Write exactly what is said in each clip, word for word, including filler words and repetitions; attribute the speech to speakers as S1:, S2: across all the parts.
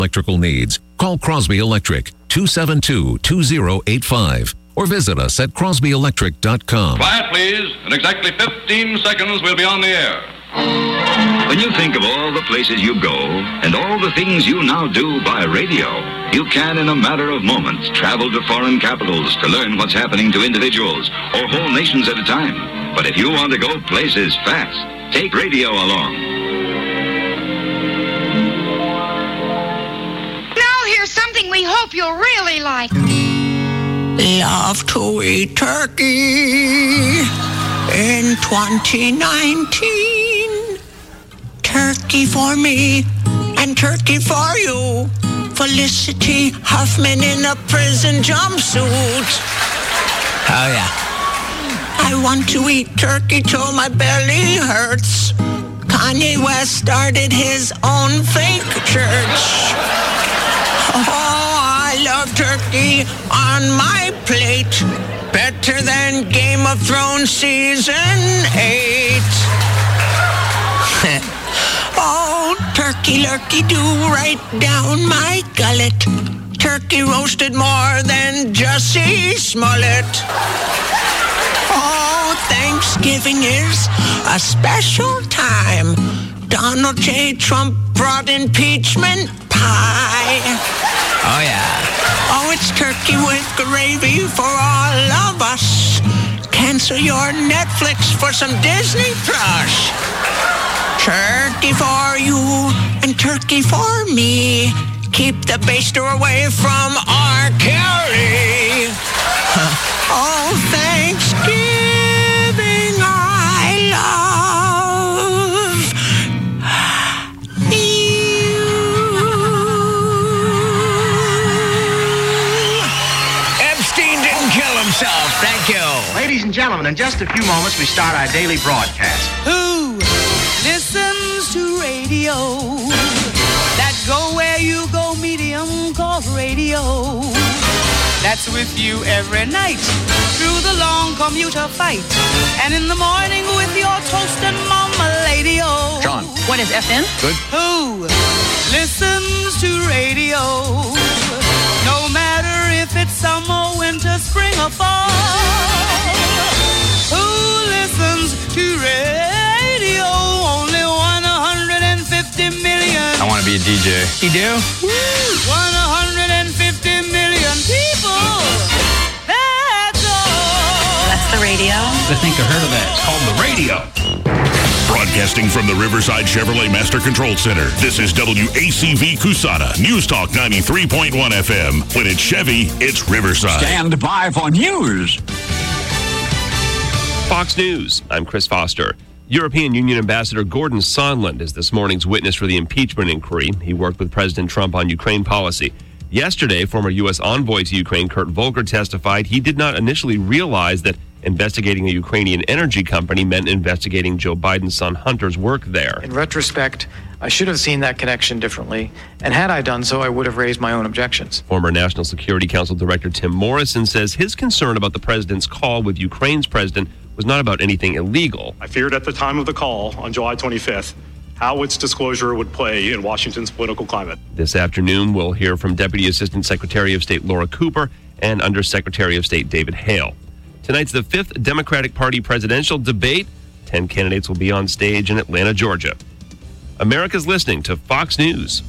S1: electrical needs. Call Crosby Electric, two seven two, two zero eight five, or visit us at crosby electric dot com.
S2: Quiet, please. In exactly fifteen seconds, we'll be on the air.
S3: When you think of all the places you go and all the things you now do by radio, you can, in a matter of moments, travel to foreign capitals to learn what's happening to individuals or whole nations at a time. But if you want to go places fast, take radio along.
S4: Now here's something we hope you'll really like.
S5: Love to eat turkey in twenty nineteen. Turkey for me and turkey for you. Felicity Huffman in a prison jumpsuit. Oh, yeah. I want to eat turkey till my belly hurts. Kanye West started his own fake church. Oh, I love turkey on my plate. Better than Game of Thrones season eight. Oh, turkey lurkey do right down my gullet. Turkey roasted more than Jussie Smollett. Oh, Thanksgiving is a special time. Donald J. Trump brought impeachment pie. Oh, yeah. Oh, it's turkey with gravy for all of us. Cancel your Netflix for some Disney Plus. Turkey for you and turkey for me. Keep the baster away from R. Kelly. Oh, Thanksgiving I love you. Epstein didn't kill himself. Thank you.
S6: Ladies and gentlemen, in just a few moments we start our daily broadcast.
S7: Who listens to radio? That go where you go medium called radio. That's with you every night through the long commuter fight, and in the morning with your toast and mama lady-o.
S8: John. What is F M?
S7: Good. Who listens to radio? No matter if it's summer, winter, spring, or fall. Who listens to radio? Only one hundred fifty million.
S8: I want to be a D J. You do?
S7: one hundred fifty million people. That's all.
S8: That's the radio.
S9: I think I heard of that. It's called the radio.
S10: Broadcasting from the Riverside Chevrolet Master Control Center, this is W A C V Cusana, News Talk ninety-three point one F M. When it's Chevy, it's Riverside.
S11: Stand by for news.
S12: Fox News, I'm Chris Foster. European Union Ambassador Gordon Sondland is this morning's witness for the impeachment inquiry. He worked with President Trump on Ukraine policy. Yesterday, former U S envoy to Ukraine Kurt Volker testified he did not initially realize that investigating a Ukrainian energy company meant investigating Joe Biden's son Hunter's work there.
S13: In retrospect, I should have seen that connection differently, and had I done so, I would have raised my own objections.
S12: Former National Security Council Director Tim Morrison says his concern about the president's call with Ukraine's president was not about anything illegal.
S14: I feared at the time of the call on July twenty-fifth how its disclosure would play in Washington's political climate.
S12: This afternoon, we'll hear from Deputy Assistant Secretary of State Laura Cooper and Undersecretary of State David Hale. Tonight's the fifth Democratic Party presidential debate. Ten candidates will be on stage in Atlanta, Georgia. America's listening to Fox News.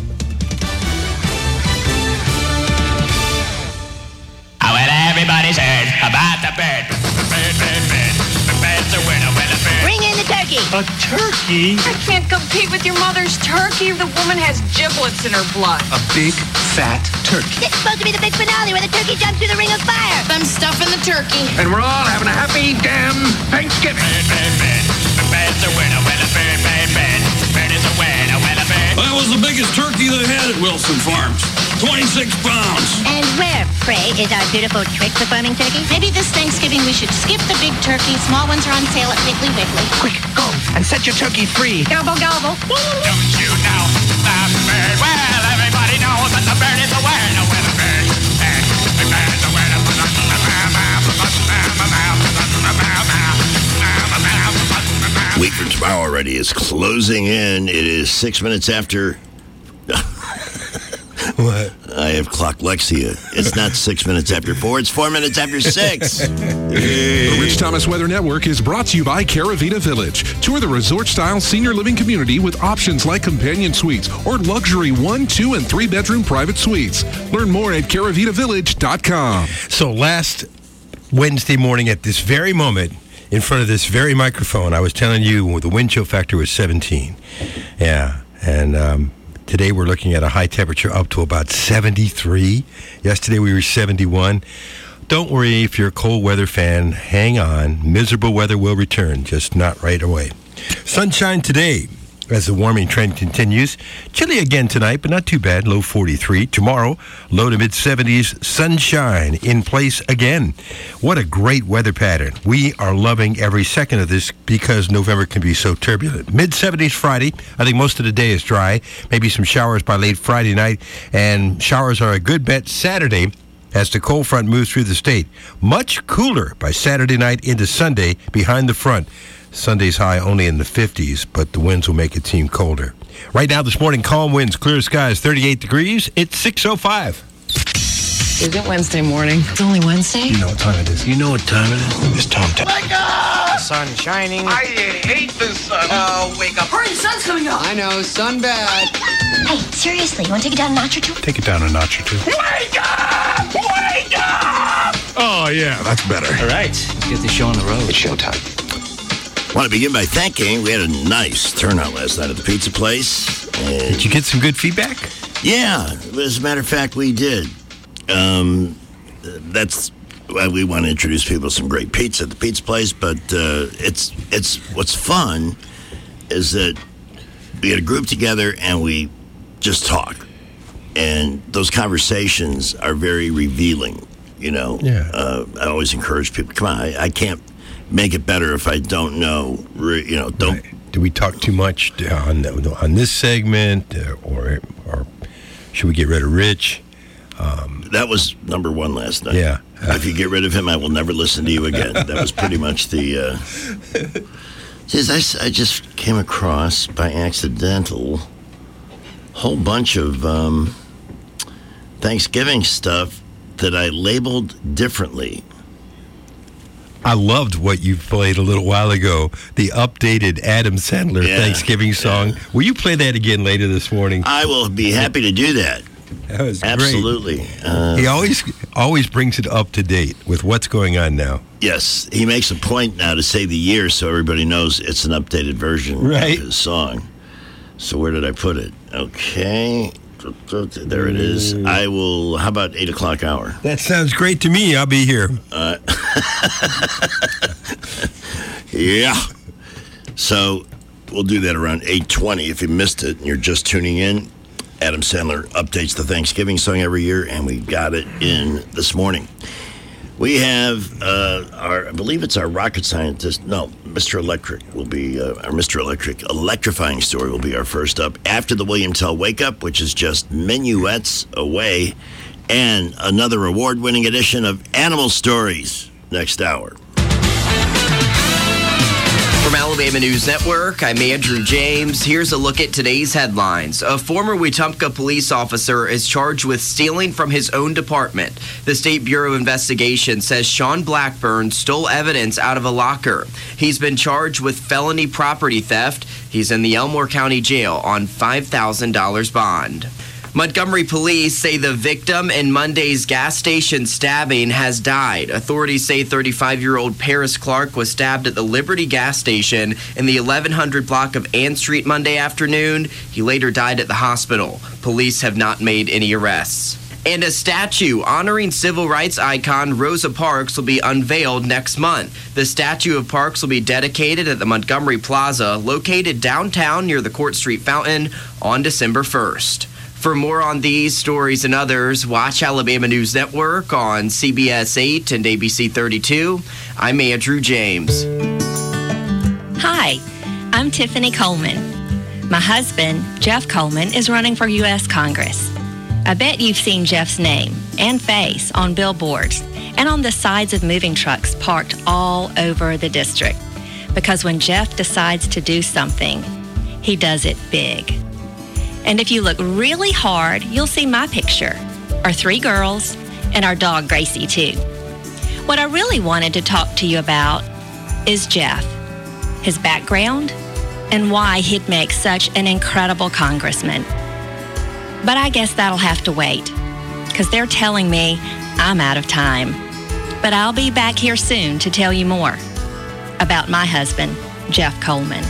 S15: Oh, well, everybody's heard about the bird. Bird, bird, bird. The bird's a winner, well, a bird.
S4: Bring in the turkey.
S9: A turkey?
S4: I can't compete with your mother's turkey. The woman has giblets in her blood.
S9: A big, fat turkey.
S4: It's supposed to be the big finale where the turkey jumps through the ring of fire. I'm stuffing the turkey.
S6: And we're all having a happy damn Thanksgiving.
S15: Bird, bird, bird. The bird's a winner, well, a bird, bird, bird. The bird is a winner, well, a bird.
S9: That was the biggest turkey they had at Wilson Farms. twenty-six pounds.
S4: And where, pray, is our beautiful trick performing turkey?
S16: Maybe this Thanksgiving we should skip the big turkey. Small ones are on sale at Piggly Wiggly.
S6: Quick, go and set your turkey free.
S4: Gobble, gobble.
S15: Don't you know the bird? Well, everybody knows that the bird is a winner, well, a bird. The bird is a winner.
S17: Week from tomorrow already is closing in. It is six minutes after...
S18: What?
S17: I have clocklexia. It's not six minutes after four. It's four minutes after six.
S19: The Rich Thomas Weather Network is brought to you by Caravita Village. Tour the resort-style senior living community with options like companion suites or luxury one, two, and three-bedroom private suites. Learn more at caravita village dot com.
S18: So last Wednesday morning at this very moment, in front of this very microphone, I was telling you the wind chill factor was seventeen. Yeah, and um, today we're looking at a high temperature up to about seventy-three. Yesterday we were seventy-one. Don't worry if you're a cold weather fan. Hang on. Miserable weather will return, just not right away. Sunshine today as the warming trend continues. Chilly again tonight, but not too bad. Low forty-three. Tomorrow, low to mid-seventies. Sunshine in place again. What a great weather pattern. We are loving every second of this because November can be so turbulent. mid-seventies Friday. I think most of the day is dry. Maybe some showers by late Friday night. And showers are a good bet Saturday as the cold front moves through the state. Much cooler by Saturday night into Sunday behind the front. Sunday's high only in the fifties, but the winds will make it seem colder. Right now this morning, calm winds, clear skies, thirty-eight degrees. It's six oh five.
S20: Is it Wednesday morning? It's only Wednesday?
S18: You know what time it is. You know what time it is. It's time to...
S13: Wake up! The sun's shining.
S15: I hate the sun.
S13: Oh, wake up.
S20: Hurry, the sun's coming up.
S13: I know, sun bad.
S4: Hey, seriously, you want to take it down a notch or two?
S18: Take it down a notch or two.
S15: Wake up! Wake up!
S18: Oh, yeah, that's better.
S6: All right, get the show on the road.
S17: It's showtime. I want to begin by thanking. We had a nice turnout last night at the pizza place. And
S18: did you get some good feedback?
S17: Yeah, as a matter of fact, we did. Um, that's why we want to introduce people to some great pizza at the pizza place. But uh, it's it's what's fun is that we get a group together and we just talk, and those conversations are very revealing. You know,
S18: yeah.
S17: Uh, I always encourage people. Come on, I, I can't make it better if I don't know. You know, don't.
S18: Right. Do we talk too much on on this segment, or or should we get rid of Rich? Um,
S17: that was number one last night.
S18: Yeah.
S17: If you get rid of him, I will never listen to you again. That was pretty much the. Uh, Says I, I just came across by accidental a whole bunch of um, Thanksgiving stuff that I labeled differently.
S18: I loved what you played a little while ago, the updated Adam Sandler
S17: yeah,
S18: Thanksgiving song.
S17: Yeah.
S18: Will you play that again later this morning?
S17: I will be happy to do that.
S18: That was
S17: absolutely.
S18: Great.
S17: Uh,
S18: he always always brings it up to date with what's going on now.
S17: Yes, he makes a point now to say the year so everybody knows it's an updated version
S18: right.
S17: of his song. So where did I put it? Okay. There it is. I will, how about eight o'clock hour?
S18: That sounds great to me. I'll be here.
S17: Uh, yeah. So we'll do that around eight twenty. If you missed it and you're just tuning in, Adam Sandler updates the Thanksgiving song every year, and we got it in this morning. We have uh, our, I believe it's our rocket scientist. No, Mister Electric will be uh, our Mister Electric electrifying story will be our first up after the William Tell Wake Up, which is just minuets away, and another award-winning edition of Animal Stories next hour.
S21: From Alabama News Network, I'm Andrew James. Here's a look at today's headlines. A former Wetumpka police officer is charged with stealing from his own department. The State Bureau of Investigation says Sean Blackburn stole evidence out of a locker. He's been charged with felony property theft. He's in the Elmore County Jail on five thousand dollars bond. Montgomery police say the victim in Monday's gas station stabbing has died. Authorities say thirty-five-year-old Paris Clark was stabbed at the Liberty gas station in the eleven hundred block of Ann Street Monday afternoon. He later died at the hospital. Police have not made any arrests. And a statue honoring civil rights icon Rosa Parks will be unveiled next month. The statue of Parks will be dedicated at the Montgomery Plaza, located downtown near the Court Street Fountain, on December first. For more on these stories and others, watch Alabama News Network on C B S eight and A B C thirty-two. I'm Andrew James.
S22: Hi, I'm Tiffany Coleman. My husband, Jeff Coleman, is running for U S Congress. I bet you've seen Jeff's name and face on billboards and on the sides of moving trucks parked all over the district. Because when Jeff decides to do something, he does it big. And if you look really hard, you'll see my picture, our three girls, and our dog Gracie too. What I really wanted to talk to you about is Jeff, his background, and why he'd make such an incredible congressman. But I guess that'll have to wait, because they're telling me I'm out of time. But I'll be back here soon to tell you more about my husband, Jeff Coleman.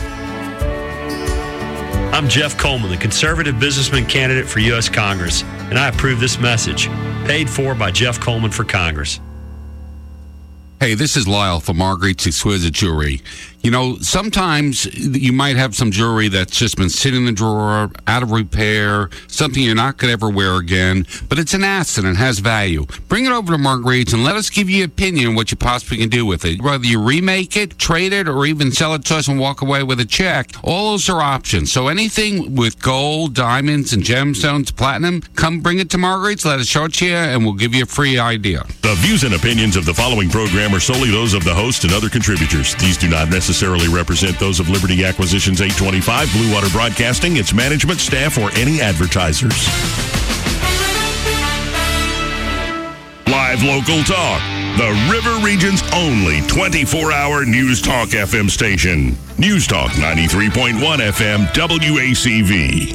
S1: I'm Jeff Coleman, the conservative businessman candidate for U S Congress, and I approve this message. Paid for by Jeff Coleman for Congress.
S2: Hey, this is Lyle from Marguerite's Exquisite Jewelry. You know, sometimes you might have some jewelry that's just been sitting in the drawer, out of repair, something you're not going to ever wear again, but it's an asset and has value. Bring it over to Marguerite's and let us give you an opinion on what you possibly can do with it. Whether you remake it, trade it, or even sell it to us and walk away with a check, all those are options. So anything with gold, diamonds, and gemstones, platinum, come bring it to Marguerite's, let us show it to you, and we'll give you a free idea.
S10: The views and opinions of the following program are solely those of the host and other contributors. These do not necessarily represent those of Liberty Acquisitions eight twenty-five, Blue Water Broadcasting, its management, staff, or any advertisers. Live local talk. The River Region's only twenty-four hour News Talk F M station. News Talk ninety-three point one F M W A C V.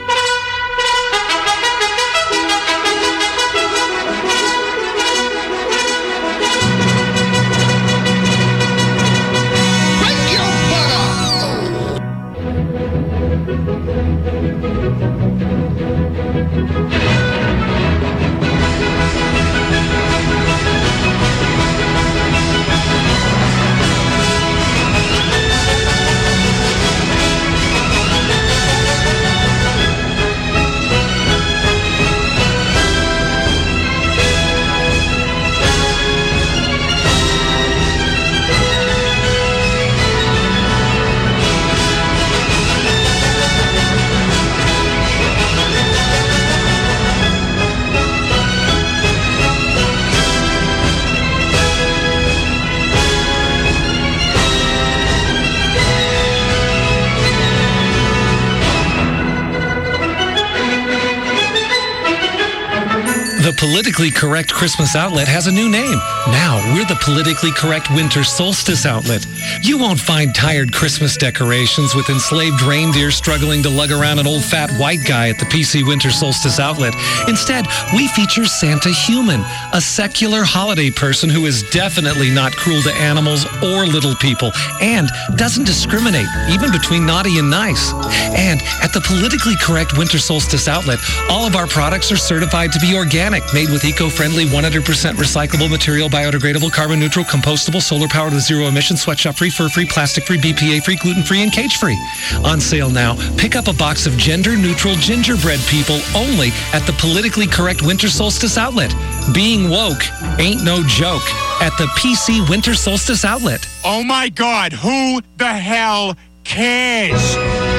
S23: The politically correct Christmas outlet has a new name. Now, we're the politically correct winter solstice outlet. You won't find tired Christmas decorations with enslaved reindeer struggling to lug around an old fat white guy at the P C Winter Solstice outlet. Instead, we feature Santa Human, a secular holiday person who is definitely not cruel to animals or little people and doesn't discriminate, even between naughty and nice. And at the politically correct Winter Solstice outlet, all of our products are certified to be organic, made with eco-friendly, one hundred percent recyclable material, biodegradable, carbon-neutral, compostable, solar-powered with zero-emission, sweatshop-free, fur-free, plastic-free, B P A-free, gluten-free, and cage-free. On sale now. Pick up a box of gender-neutral gingerbread people only at the politically correct Winter Solstice outlet. Being woke ain't no joke at the P C Winter Solstice outlet.
S15: Oh my God, who the hell cares?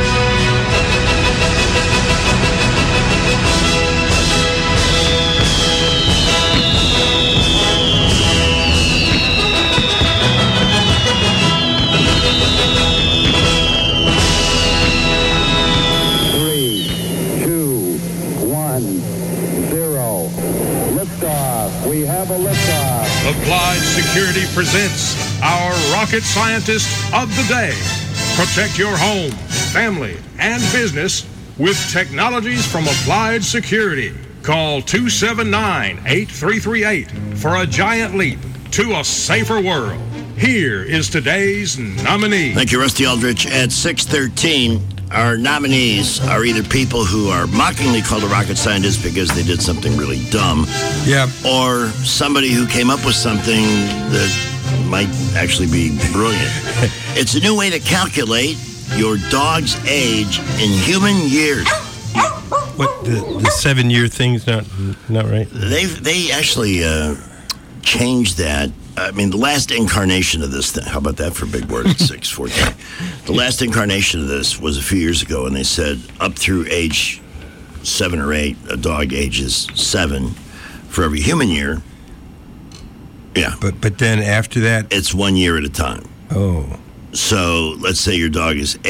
S24: We have a liftoff.
S25: Applied Security presents our rocket scientist of the day. Protect your home, family, and business with technologies from Applied Security. Call two seven nine, eight three three eight for a giant leap to a safer world. Here is today's nominee.
S17: Thank you, Rusty Aldrich. At six thirteen, our nominees are either people who are mockingly called a rocket scientist because they did something really dumb.
S18: Yeah.
S17: Or somebody who came up with something that might actually be brilliant. It's a new way to calculate your dog's age in human years.
S18: What, the, the seven-year thing's not not right?
S17: They they actually uh, changed that. I mean, the last incarnation of this thing, how about that for a big word at six fourteen? The last incarnation of this was a few years ago, and they said up through age seven or eight, a dog ages seven for every human year. Yeah.
S18: But but then after that?
S17: It's one year at a time.
S18: Oh.
S17: So let's say your dog is eight,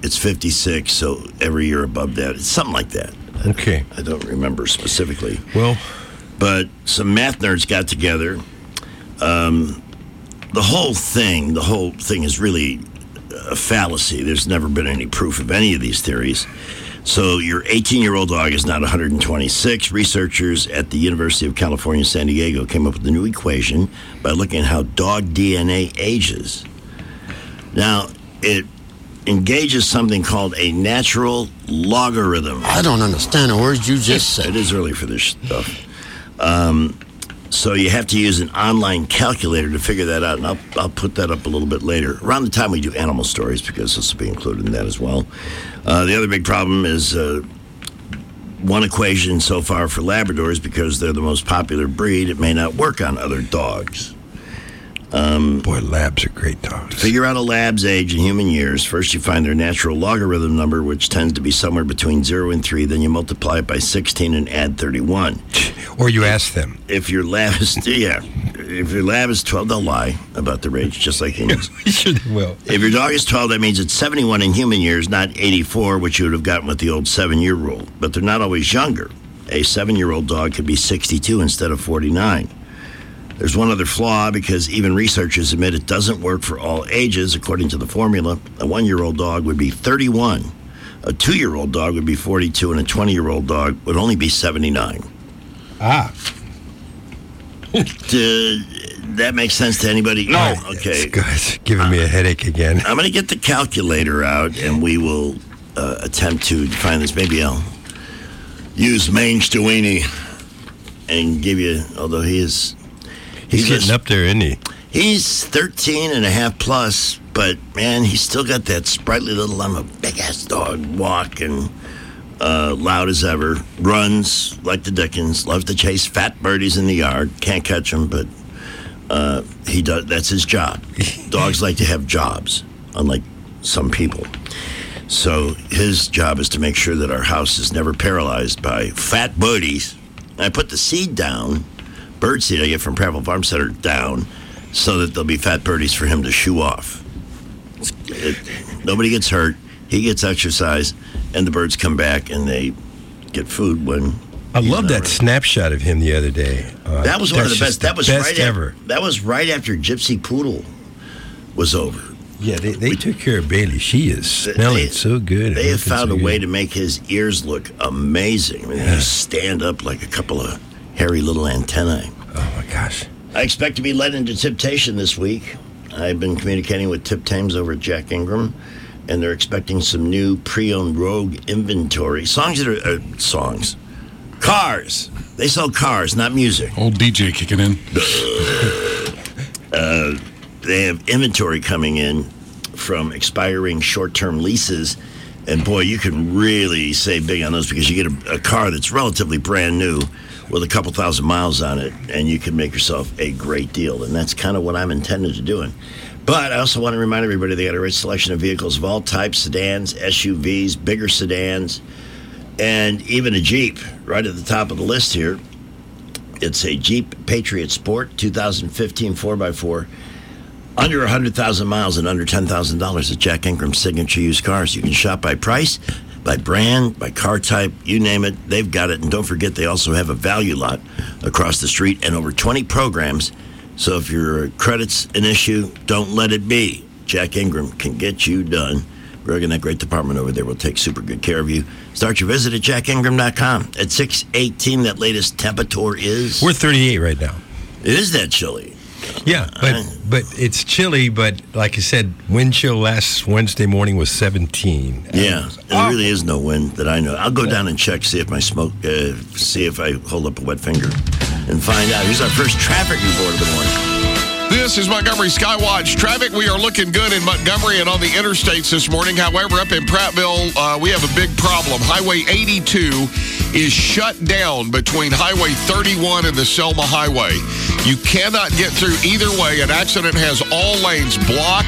S17: it's fifty-six, so every year above that, it's something like that.
S18: Okay.
S17: I don't remember specifically.
S18: Well,
S17: but some math nerds got together. Um, the whole thing, the whole thing is really a fallacy. There's never been any proof of any of these theories. So your eighteen-year-old dog is not one hundred twenty-six. Researchers at the University of California, San Diego came up with a new equation by looking at how dog D N A ages. Now, it engages something called a natural logarithm.
S3: I don't understand the words you just said.
S17: It is early for this stuff. Um, so you have to use an online calculator to figure that out, and I'll, I'll put that up a little bit later, around the time we do animal stories, because this will be included in that as well. Uh, the other big problem is uh, one equation so far for Labradors, because they're the most popular breed, it may not work on other dogs. Um,
S18: Boy, labs are great dogs.
S17: Figure out a lab's age in human years. First, you find their natural logarithm number, which tends to be somewhere between zero and three. Then you multiply it by sixteen and add thirty-one.
S18: Or you ask them.
S17: If your lab is, yeah, if your lab is twelve, they'll lie about their age, just like humans.
S18: Sure they will.
S17: If your dog is twelve, that means it's seventy-one in human years, not eighty-four, which you would have gotten with the old seven-year rule. But they're not always younger. A seven-year-old dog could be sixty-two instead of forty-nine. There's one other flaw, because even researchers admit it doesn't work for all ages. According to the formula, a one-year-old dog would be thirty-one, a two-year-old dog would be forty-two, and a twenty-year-old dog would only be seventy-nine.
S18: Ah.
S17: Do, that makes sense to anybody?
S18: No.
S17: Okay.
S18: It's giving me a headache again.
S17: I'm going to get the calculator out, and we will uh, attempt to find this. Maybe I'll use Mange Dewini and give you, although he is...
S18: He's, he's getting a, up there, isn't he?
S17: He's thirteen and a half plus, but, man, he's still got that sprightly little, I'm a big-ass dog walk, and uh, loud as ever. Runs like the Dickens, loves to chase fat birdies in the yard. Can't catch them, but uh, he does. That's his job. Dogs like to have jobs, unlike some people. So his job is to make sure that our house is never paralyzed by fat birdies. And I put the seed down, bird seed I get from Prattville Farm Center, down so that there'll be fat birdies for him to shoo off. It, nobody gets hurt. He gets exercise, and the birds come back and they get food when.
S18: I love that snapshot of him the other day. Uh,
S17: that was one of the best. That was
S18: best
S17: right
S18: ever.
S17: After, that was right after Gypsy Poodle was over.
S18: Yeah, they, they we, took care of Bailey. She is smelling they, so good.
S17: They have found
S18: so
S17: a
S18: good.
S17: way to make his ears look amazing. I mean,
S18: Yeah.
S17: They stand up like a couple of hairy little antennae.
S18: Oh my gosh!
S17: I expect to be led into Tiptation this week. I've been communicating with Tip Tames over at Jack Ingram, and they're expecting some new pre-owned Rogue inventory. Songs that are uh, songs, cars. They sell cars, not music.
S19: Old D J kicking in.
S17: uh, they have inventory coming in from expiring short-term leases, and boy, you can really save big on those because you get a, a car that's relatively brand new with a couple thousand miles on it, and you can make yourself a great deal, and that's kind of what I'm intended to doing. But I also want to remind everybody they got a great selection of vehicles of all types, sedans, S U Vs, bigger sedans, and even a Jeep right at the top of the list here. It's a Jeep Patriot Sport two thousand fifteen four by four, under one hundred thousand miles and under ten thousand dollars at Jack Ingram's Signature Used Cars. You can shop by price, by brand, by car type, you name it, they've got it. And don't forget, they also have a value lot across the street and over twenty programs. So if your credit's an issue, don't let it be. Jack Ingram can get you done. Greg and that great department over there will take super good care of you. Start your visit at jack ingram dot com. At six eighteen, that latest temperature is...
S18: We're thirty-eight right now.
S17: It is that chilly.
S18: Yeah, but but it's chilly. But like I said, wind chill last Wednesday morning was seventeen.
S17: Yeah, there really is no wind that I know. I'll go down and check, see if my smoke, uh, see if I hold up a wet finger, and find out. Here's our first traffic report of the morning.
S10: This is Montgomery Skywatch traffic. We are looking good in Montgomery and on the interstates this morning. However, up in Prattville, uh, we have a big problem. Highway eighty-two is shut down between Highway thirty-one and the Selma Highway. You cannot get through either way. An accident has all lanes blocked.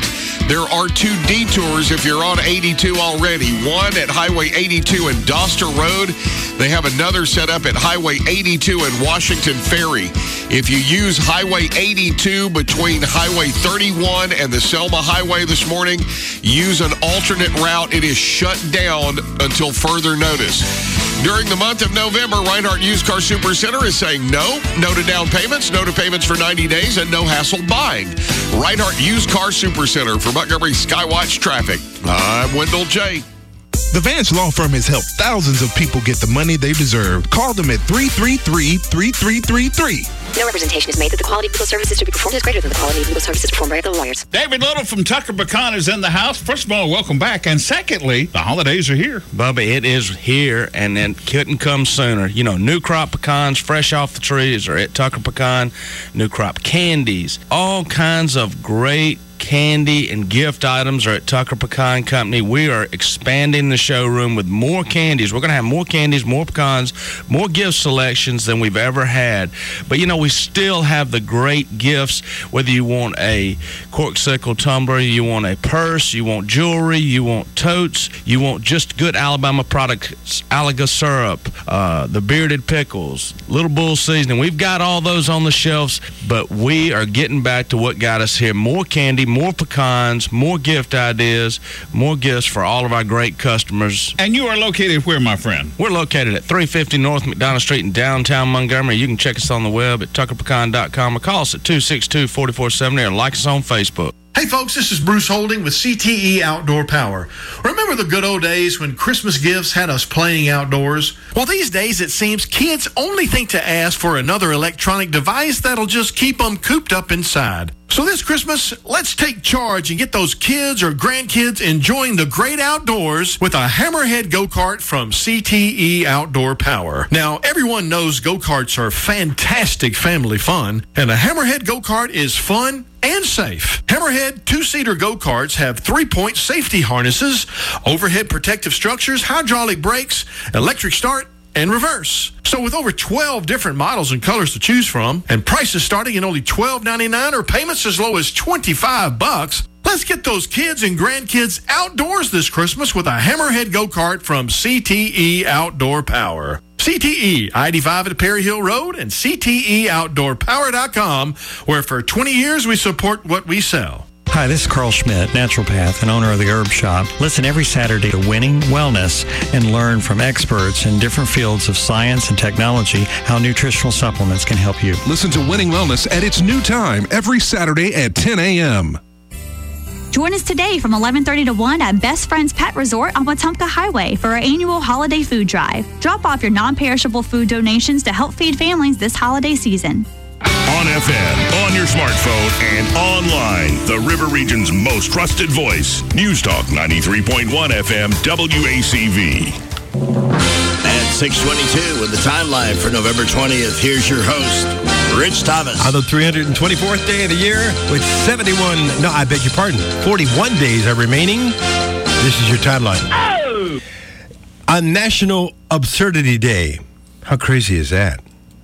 S10: There are two detours if you're on eighty-two already. One at Highway eighty-two and Doster Road. They have another set up at Highway eighty-two and Washington Ferry. If you use Highway eighty-two between Highway thirty-one and the Selma Highway this morning, use an alternate route. It is shut down until further notice. During the month of November, Reinhardt Used Car Super Center is saying no, no to down payments, no to payments for ninety days, and no hassle buying. Reinhardt Used Car Super Center for Montgomery Skywatch Traffic. I'm Wendell J.
S5: The Vance Law Firm has helped thousands of people get the money they deserve. Call them at three three three, three three three three.
S7: No representation is made that the quality of legal services to be performed is greater than the quality of legal services performed by other lawyers.
S9: David Little from Tucker Pecan is in the house. First of all, welcome back. And secondly, the holidays are here.
S8: Bubba, it is here, and it couldn't come sooner. You know, new crop pecans fresh off the trees are at Tucker Pecan. New crop candies, all kinds of great candy and gift items are at Tucker Pecan Company. We are expanding the showroom with more candies. We're going to have more candies, more pecans, more gift selections than we've ever had. But, you know, we still have the great gifts, whether you want a corksicle tumbler, you want a purse, you want jewelry, you want totes, you want just good Alabama products, Alaga syrup, uh, the bearded pickles, Little Bull seasoning. We've got all those on the shelves, but we are getting back to what got us here. More candy, more pecans, more gift ideas, more gifts for all of our great customers.
S9: And you are located where, my friend?
S8: We're located at three fifty North McDonough Street in downtown Montgomery. You can check us on the web at tucker pecan dot com or call us at two six two, four four seven zero or like us on Facebook.
S11: Hey folks, this is Bruce Holding with C T E Outdoor Power. Remember the good old days when Christmas gifts had us playing outdoors? Well, these days it seems kids only think to ask for another electronic device that'll just keep them cooped up inside. So this Christmas, let's take charge and get those kids or grandkids enjoying the great outdoors with a Hammerhead go-kart from C T E Outdoor Power. Now, everyone knows go-karts are fantastic family fun, and a Hammerhead go-kart is fun and safe. Hammerhead two-seater go-karts have three-point safety harnesses, overhead protective structures, hydraulic brakes, electric start, and reverse. So with over twelve different models and colors to choose from, and prices starting at only twelve ninety-nine or payments as low as twenty-five bucks, let's get those kids and grandkids outdoors this Christmas with a Hammerhead go-kart from C T E Outdoor Power. C T E, I eighty-five at Perry Hill Road, and C T E outdoor power dot com, where for twenty years we support what we sell.
S14: Hi, this is Carl Schmidt, naturopath and owner of the Herb Shop. Listen every Saturday to Winning Wellness and learn from experts in different fields of science and technology how nutritional supplements can help you.
S19: Listen to Winning Wellness at its new time every Saturday at ten a.m.
S26: Join us today from eleven thirty to one at Best Friends Pet Resort on Wetumpka Highway for our annual holiday food drive. Drop off your non-perishable food donations to help feed families this holiday season.
S27: On F M, on your smartphone, and online. The River Region's most trusted voice. News Talk ninety-three point one F M W A C V.
S17: At six twenty-two with the timeline for November twentieth, here's your host, Rich Thomas.
S18: On the three hundred twenty-fourth day of the year with seventy-one, no, I beg your pardon, forty-one days are remaining. This is your timeline. Oh! On National Absurdity Day. How crazy is that?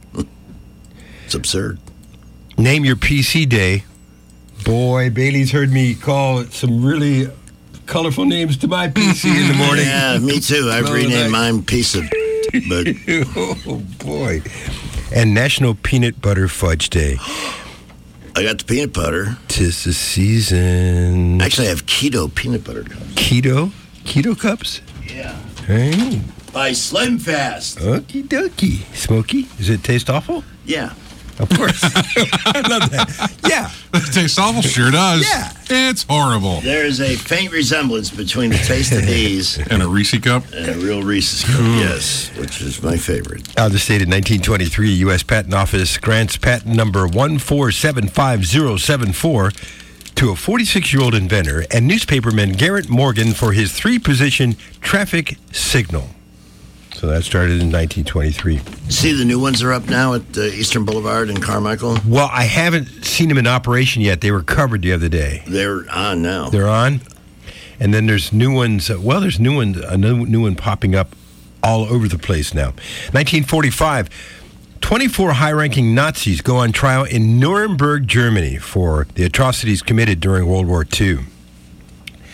S17: It's absurd.
S18: Name Your P C Day. Boy, Bailey's heard me call some really colorful names to my P C in the morning.
S17: Yeah, me too. I've renamed mine Piece of... But...
S18: oh, boy. And National Peanut Butter Fudge Day.
S17: I got the peanut butter.
S18: 'Tis the season.
S17: Actually, I have keto peanut butter cups.
S18: Keto? Keto cups?
S17: Yeah.
S18: Hey.
S17: By Slim Fast.
S18: Okie dokie. Smoky? Does it taste awful?
S17: Yeah.
S18: Of course. I love that. Yeah.
S2: It tastes awful? Sure does.
S18: Yeah.
S2: It's horrible.
S17: There is a faint resemblance between the taste of these
S2: and a Reese cup.
S17: And a real Reese's cup, yes, which is my favorite.
S18: Out of the state in nineteen twenty-three, U S Patent Office grants patent number one four seven five zero seven four to a forty-six-year-old inventor and newspaperman Garrett Morgan for his three-position traffic signal. So that started in nineteen twenty-three.
S17: See, the new ones are up now at uh, Eastern Boulevard in Carmichael?
S18: Well, I haven't seen them in operation yet. They were covered the other day.
S17: They're on now.
S18: They're on? And then there's new ones. Uh, well, there's new ones, a new, new one popping up all over the place now. nineteen forty-five, twenty-four high-ranking Nazis go on trial in Nuremberg, Germany for the atrocities committed during World War Two.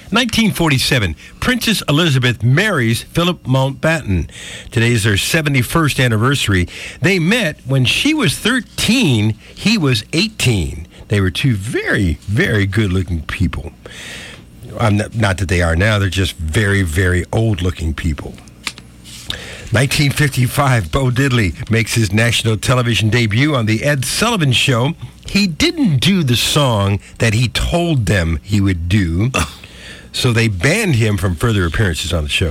S18: nineteen forty-seven, Princess Elizabeth marries Philip Mountbatten. Today is their seventy-first anniversary. They met when she was thirteen, he was eighteen. They were two very, very good-looking people. I'm not, not that they are now, they're just very, very old-looking people. nineteen fifty-five, Bo Diddley makes his national television debut on The Ed Sullivan Show. He didn't do the song that he told them he would do, so they banned him from further appearances on the show.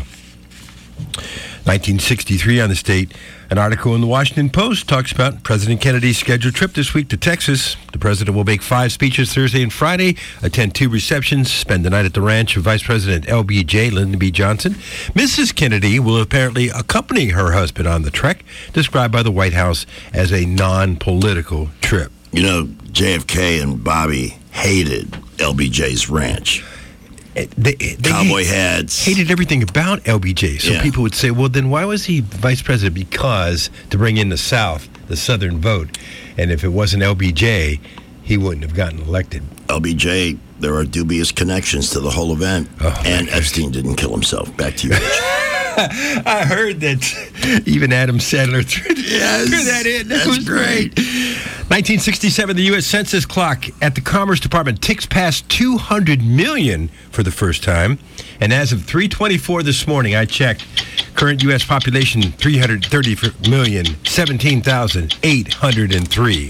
S18: nineteen sixty-three on this date, an article in the Washington Post talks about President Kennedy's scheduled trip this week to Texas. The president will make five speeches Thursday and Friday, attend two receptions, spend the night at the ranch of Vice President L B J, Lyndon B. Johnson. Missus Kennedy will apparently accompany her husband on the trek, described by the White House as a non-political trip.
S17: You know, J F K and Bobby hated L B J's ranch.
S18: They, they
S17: Cowboy
S18: hate,
S17: hats.
S18: Hated everything about L B J. So
S17: Yeah.
S18: people would say, well, then why was he vice president? Because to bring in the South, the Southern vote. And if it wasn't L B J, he wouldn't have gotten elected.
S17: L B J, there are dubious connections to the whole event.
S18: Oh,
S17: and Epstein didn't kill himself. Back to you, Rich.
S18: I heard that even Adam Sandler threw,
S17: Yes,
S18: threw that in. That
S17: that's
S18: was great. nineteen sixty-seven, the U S Census clock at the Commerce Department ticks past two hundred million for the first time. And as of three twenty-four this morning, I checked, current U S population three hundred thirty million, seventeen thousand eight hundred three.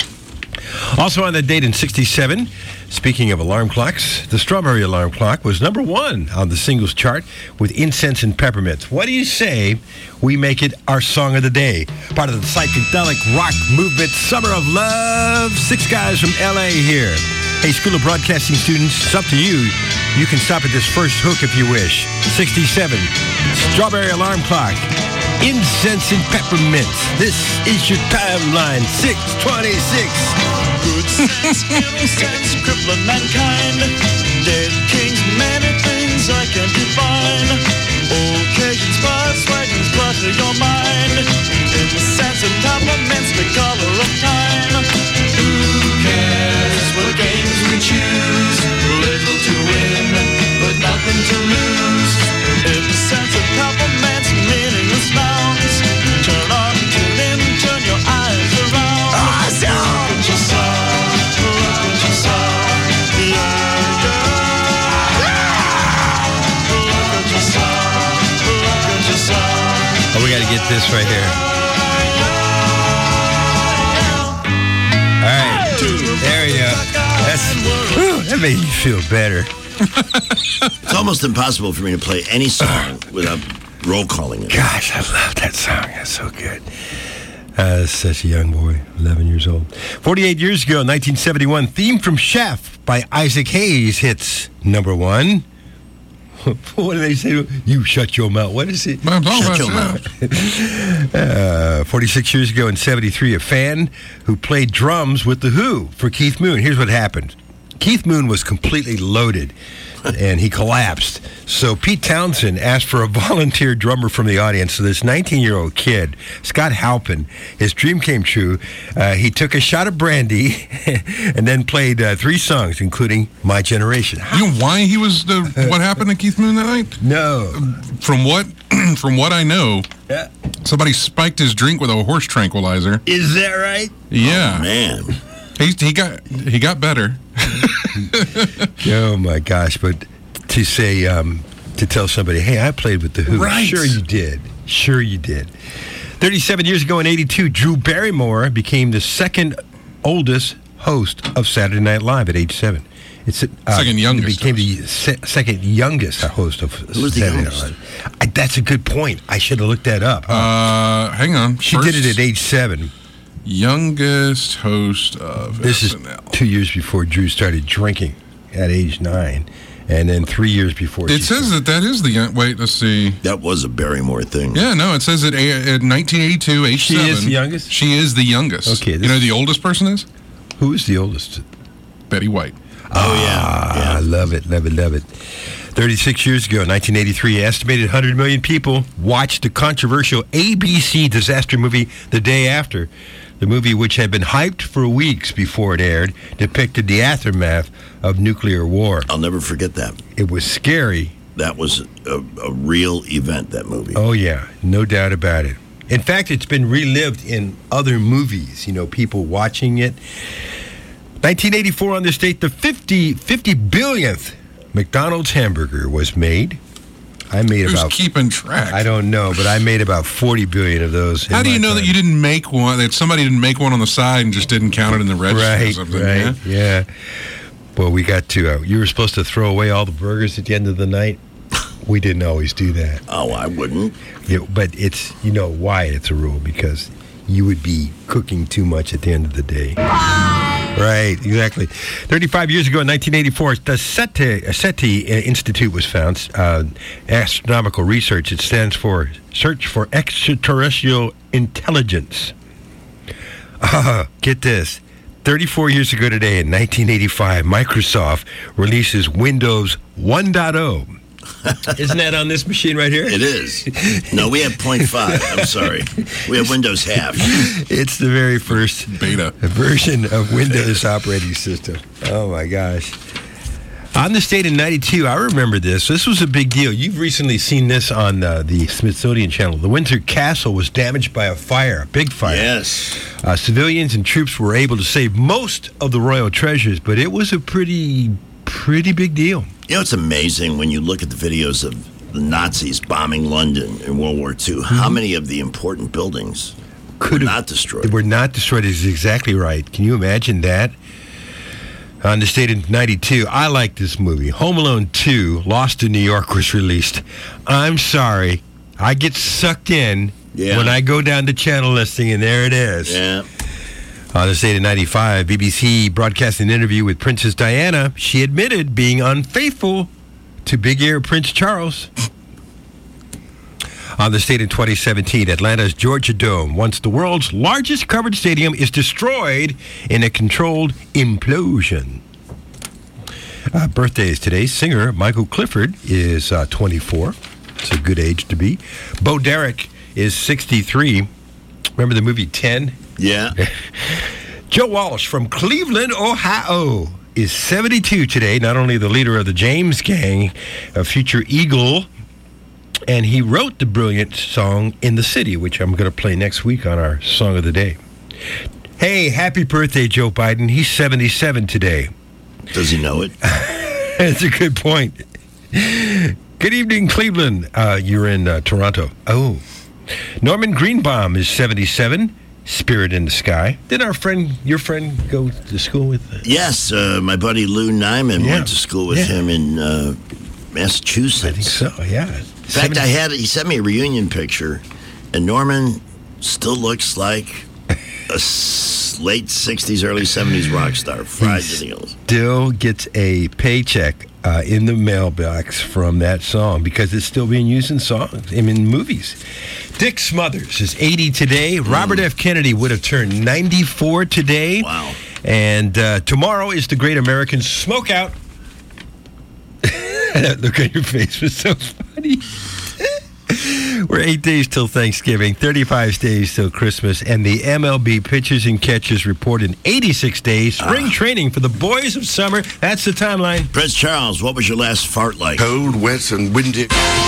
S18: Also on that date in sixty-seven, speaking of alarm clocks, the Strawberry Alarm Clock was number one on the singles chart with Incense and Peppermints. What do you say we make it our song of the day? Part of the psychedelic rock movement, Summer of Love. Six guys from L A here. Hey, School of Broadcasting students, it's up to you. You can stop at this first hook if you wish. sixty-seven, Strawberry Alarm Clock, Incense and Peppermints. This is your timeline, six twenty-six.
S4: Good sense, evil sense, crippling mankind. Dead kings, many things I can define. Occasions, spots, wagons, clutter your mind. In the sense of peppermints, the color of time. Who cares what games we choose? Little to win, but nothing to lose. In the sense of peppermints, meaningless nouns. Turn on, tune in, turn your eyes around. Awesome!
S18: Oh, we got to get this right here. All right. There we go. That's, whew, that made me feel better.
S17: It's almost impossible for me to play any song without roll calling it.
S18: Gosh, I love that song. That's so good. Uh, such a young boy, eleven years old. forty-eight years ago, nineteen seventy-one, Theme from Chef by Isaac Hayes hits number one. What do they say? You shut your mouth. What is it?
S17: Shut your mouth.
S18: uh, forty-six years ago in seventy-three, a fan who played drums with The Who for Keith Moon. Here's what happened. Keith Moon was completely loaded, and he collapsed. So Pete Townsend asked for a volunteer drummer from the audience. So this nineteen-year-old kid, Scott Halpin, his dream came true. Uh, he took a shot of brandy and then played uh, three songs, including My Generation.
S6: You know why he was the, what happened to Keith Moon that night?
S18: No.
S6: From what from what I know,
S18: yeah.
S6: somebody spiked his drink with a horse tranquilizer.
S18: Is that right?
S6: Yeah.
S17: Oh, man.
S6: He, he got he got better.
S18: Oh my gosh! But to say um, to tell somebody, "Hey, I played with The Who."
S6: Right.
S18: Sure you did. Sure you did. Thirty-seven years ago in eighty-two, Drew Barrymore became the second oldest host of Saturday Night Live at age seven. It's uh,
S6: second youngest.
S18: Became the se- second youngest host of
S17: Who was the
S18: Saturday Night
S17: youngest?
S18: Live. I, that's a good point. I should have looked that up. Huh?
S6: Uh, hang on.
S18: she
S6: First
S18: did it at age seven.
S6: Youngest host of
S18: This
S6: S N L.
S18: is two years before Drew started drinking at age nine, and then three years before.
S6: It
S18: she
S6: says that that is the young. Wait, let's see.
S17: That was a Barrymore thing.
S6: Yeah, no, it says that a- at nineteen eighty-two, age
S18: She
S6: seven.
S18: is the youngest?
S6: She is the youngest.
S18: Okay,
S6: You
S18: this-
S6: know who the oldest person is?
S18: Who is the oldest?
S6: Betty White.
S17: Oh, yeah.
S18: Ah, I love it, love it, love it. thirty-six years ago, nineteen eighty-three, estimated one hundred million people watched the controversial A B C disaster movie The Day After. The movie, which had been hyped for weeks before it aired, depicted the aftermath of nuclear war.
S17: I'll never forget that.
S18: It was scary.
S17: That was a, a real event, that movie.
S18: Oh, yeah. No doubt about it. In fact, it's been relived in other movies, you know, people watching it. nineteen eighty-four on this date, the fifty, fifty billionth McDonald's hamburger was made. I made
S6: Who's
S18: about
S6: keeping track?
S18: I don't know, but I made about forty billion of those.
S6: How do you know time. that you didn't make one? That somebody didn't make one on the side and just didn't count it in the register
S18: right,
S6: or something?
S18: Right,
S6: yeah.
S18: yeah. Well, we got to. Uh, you were supposed to throw away all the burgers at the end of the night. We didn't always do that.
S17: Oh, I wouldn't.
S18: Yeah, but it's you know why it's a rule, because you would be cooking too much at the end of the day. Right, exactly. thirty-five years ago in nineteen eighty-four, the SETI, SETI Institute was found. Uh, astronomical research. It stands for Search for Extraterrestrial Intelligence. Uh, get this. thirty-four years ago today in nineteen eighty-five, Microsoft releases Windows one point oh. Isn't that on this machine right here?
S17: It is. No, we have point five. I'm sorry. We have Windows half.
S18: It's the very first
S6: beta
S18: version of Windows operating system. Oh, my gosh. On this date in ninety-two, I remember this. This was a big deal. You've recently seen this on uh, the Smithsonian Channel. The Windsor Castle was damaged by a fire, a big fire.
S17: Yes.
S18: Uh, civilians and troops were able to save most of the royal treasures, but it was a pretty, pretty big deal.
S17: You know, it's amazing when you look at the videos of the Nazis bombing London in World War Two, mm-hmm. how many of the important buildings Could were not destroyed.
S18: They were not destroyed. Is exactly right. Can you imagine that? On this date in ninety-two, I like this movie. Home Alone two, Lost in New York, was released. I'm sorry. I get sucked in yeah. when I go down to channel listing, and there it is.
S17: Yeah.
S18: On this date in ninety-five, B B C broadcast an interview with Princess Diana. She admitted being unfaithful to big ear Prince Charles. On this date in twenty seventeen, Atlanta's Georgia Dome, once the world's largest covered stadium, is destroyed in a controlled implosion. Uh, birthdays today. Singer Michael Clifford is uh, twenty-four. It's a good age to be. Bo Derek is sixty-three. Remember the movie ten?
S17: Yeah.
S18: Joe Walsh from Cleveland, Ohio, is seventy-two today. Not only the leader of the James Gang, a future Eagle, and he wrote the brilliant song In the City, which I'm going to play next week on our Song of the Day. Hey, happy birthday, Joe Biden. He's seventy-seven today.
S17: Does he know it?
S18: That's a good point. Good evening, Cleveland. Uh, you're in uh, Toronto. Oh. Norman Greenbaum is seventy-seven. Spirit in the Sky. Did our friend, your friend, go to school with? Uh,
S17: yes, uh, my buddy Lou Nyman yeah. went to school with yeah. him in uh, Massachusetts.
S18: I think so, yeah.
S17: In fact, I had, he sent me a reunion picture, and Norman still looks like a s- late sixties, early seventies rock star, fried to the gills.
S18: Still gets a paycheck uh, in the mailbox from that song because it's still being used in songs, in movies. Dick Smothers is eighty today. Mm. Robert F. Kennedy would have turned ninety-four today.
S17: Wow.
S18: And uh, tomorrow is the Great American Smokeout. That look on your face was so funny. We're eight days till Thanksgiving, thirty-five days till Christmas, and the M L B pitchers and catchers report in eighty-six days. Spring ah. training for the boys of summer. That's the timeline.
S17: Prince Charles, what was your last fart like?
S1: Cold, wet, and windy.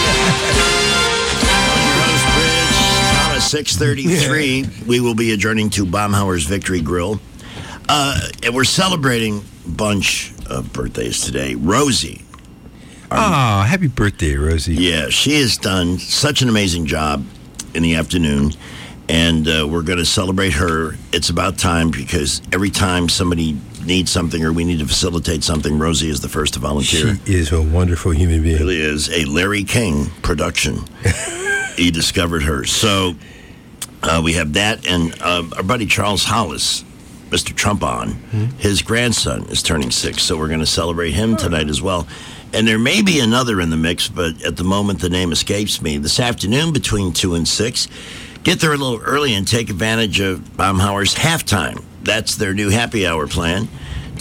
S17: six thirty-three, we will be adjourning to Baumhauer's Victory Grill. Uh, and we're celebrating a bunch of birthdays today. Rosie.
S18: Oh, happy birthday, Rosie.
S17: Yeah, she has done such an amazing job in the afternoon, and uh, we're going to celebrate her. It's about time because every time somebody needs something or we need to facilitate something, Rosie is the first to volunteer.
S18: She is a wonderful human being.
S17: Really is a Larry King production. He discovered her. So uh, we have that, and uh, our buddy Charles Hollis, Mister Trump on, mm-hmm. his grandson is turning six, so we're going to celebrate him tonight as well. And there may be another in the mix, but at the moment the name escapes me. This afternoon between two and six, get there a little early and take advantage of Baumhauer's halftime. That's their new happy hour plan.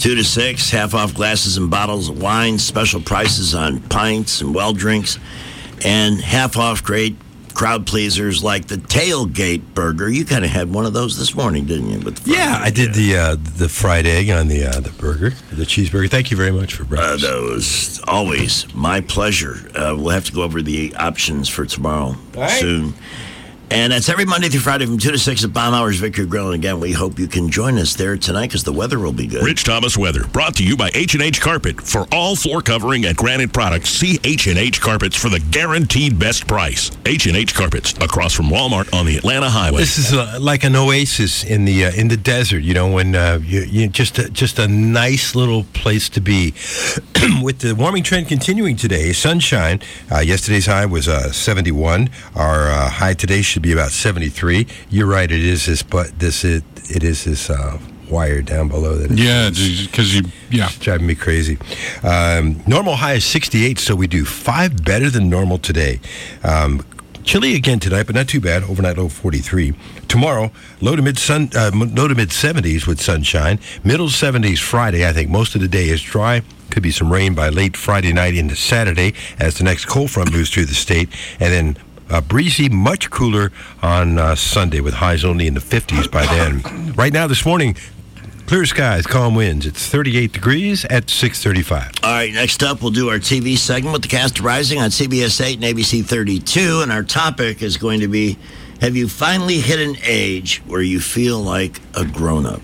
S17: two to six, half off glasses and bottles of wine, special prices on pints and well drinks, and half off great crowd pleasers like the tailgate burger. You kind of had one of those this morning, didn't you? With the
S18: Yeah, I did the uh, the fried egg on the uh, the burger, the cheeseburger. Thank you very much for breakfast.
S17: Uh, that was always my pleasure. Uh, we'll have to go over the options for tomorrow
S18: All right.
S17: soon. And that's every Monday through Friday from two to six at Bomb Hours Victory Grill. And again, we hope you can join us there tonight because the weather will be good.
S27: Rich Thomas Weather, brought to you by H and H Carpet. For all floor covering and granite products, see H and H Carpets for the guaranteed best price. H and H Carpets, across from Walmart on the Atlanta Highway.
S18: This is uh, like an oasis in the uh, in the desert. You know, when uh, you, you just a, just a nice little place to be. With the warming trend continuing today, sunshine. Uh, yesterday's high was uh, seventy-one. Our uh, high today should be about seventy-three. You're right. It is this, but this it it is this uh, wire down below that.
S6: Yeah, because you yeah
S18: it's driving me crazy. Um, normal high is sixty-eight, so we do five better than normal today. Um, Chilly again tonight, but not too bad. Overnight low forty-three. Tomorrow, low to mid sun, uh, low to mid seventies with sunshine. Middle seventies Friday. I think most of the day is dry. Could be some rain by late Friday night into Saturday as the next cold front moves through the state, and then uh, breezy, much cooler on uh, Sunday with highs only in the fifties by then. Right now, this morning, clear skies, calm winds. It's thirty-eight degrees at six thirty-five.
S17: All right, next up, we'll do our T V segment with the cast of Rising on C B S eight and A B C thirty-two. And our topic is going to be, have you finally hit an age where you feel like a grown-up?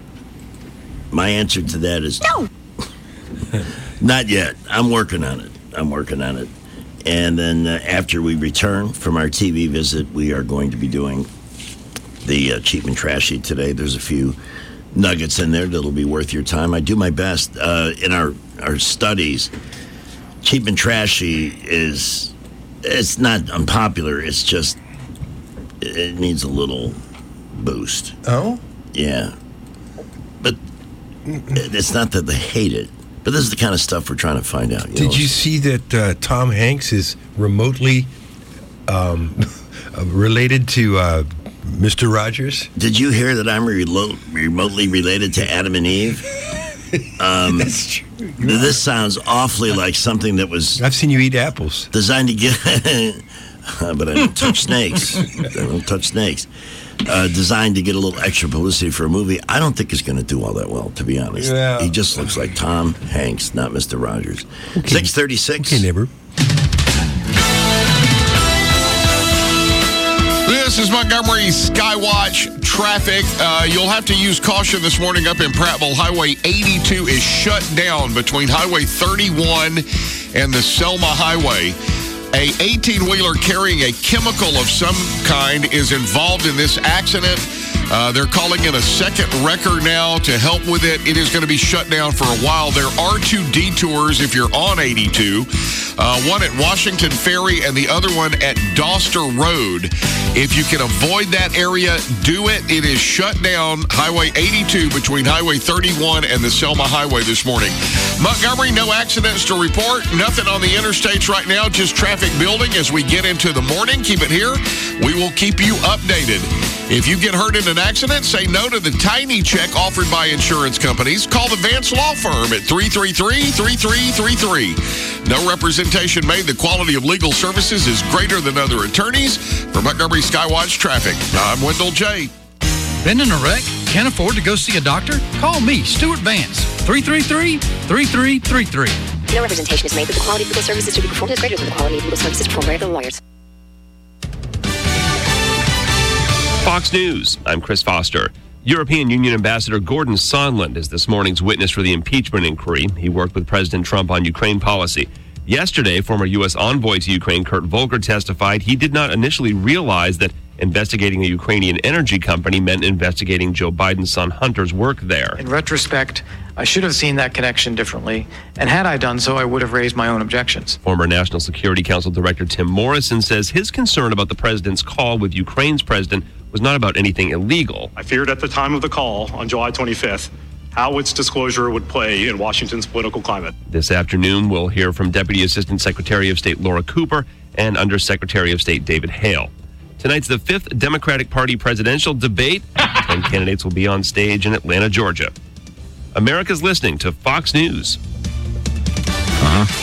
S17: My answer to that is no. Not yet. I'm working on it. I'm working on it. And then uh, after we return from our T V visit, we are going to be doing the uh, Cheap and Trashy today. There's a few nuggets in there that'll be worth your time. I do my best. Uh, in our, our studies, Cheap and Trashy is, it's not unpopular. It's just, it needs a little boost.
S18: Oh?
S17: Yeah. But it's not that they hate it. But this is the kind of stuff we're trying to find out. You
S18: Did
S17: know?
S18: you see that uh, Tom Hanks is remotely um, related to uh, Mister Rogers?
S17: Did you hear that I'm relo- remotely related to Adam and Eve? Um,
S18: That's true.
S17: This sounds awfully like something that was...
S18: I've seen you eat apples.
S17: Designed to get... but I don't touch snakes. I don't touch snakes. Uh, designed to get a little extra publicity for a movie. I don't think it's going to do all that well, to be honest.
S18: Yeah.
S17: He just looks like Tom Hanks, not Mister Rogers.
S18: Okay.
S17: six thirty-six.
S18: Okay, neighbor.
S10: This is Montgomery Skywatch traffic. Uh, you'll have to use caution this morning up in Prattville. Highway eighty-two is shut down between Highway thirty-one and the Selma Highway. A eighteen-wheeler carrying a chemical of some kind is involved in this accident. Uh, they're calling in a second wrecker now to help with it. It is going to be shut down for a while. There are two detours if you're on eighty-two. Uh, one at Washington Ferry and the other one at Doster Road. If you can avoid that area, do it. It is shut down, Highway eighty-two between Highway thirty-one and the Selma Highway this morning. Montgomery, no accidents to report. Nothing on the interstates right now, just traffic building as we get into the morning. Keep it here. We will keep you updated. If you get hurt in an accident, say no to the tiny check offered by insurance companies. Call the Vance Law Firm at three three three, three three three three. No representation made. The quality of legal services is greater than other attorneys. For Montgomery Skywatch Traffic, I'm Wendell J.
S1: Been in a wreck? Can't afford to go see a doctor? Call me, Stuart Vance, three three three, three three three three.
S7: No representation is made, but the quality of legal services to be performed is greater than the quality of legal services performed by other lawyers.
S12: Fox News, I'm Chris Foster. European Union Ambassador Gordon Sondland is this morning's witness for the impeachment inquiry. He worked with President Trump on Ukraine policy. Yesterday, former U S envoy to Ukraine Kurt Volker testified he did not initially realize that investigating a Ukrainian energy company meant investigating Joe Biden's son Hunter's work there.
S13: In retrospect, I should have seen that connection differently, and had I done so, I would have raised my own objections.
S12: Former National Security Council Director Tim Morrison says his concern about the president's call with Ukraine's president was not about anything illegal.
S16: I feared at the time of the call on July twenty-fifth how its disclosure would play in Washington's political climate.
S12: This afternoon, we'll hear from Deputy Assistant Secretary of State Laura Cooper and Undersecretary of State David Hale. Tonight's the fifth Democratic Party presidential debate. Ten candidates will be on stage in Atlanta, Georgia. America's listening to Fox News.
S2: Uh-huh.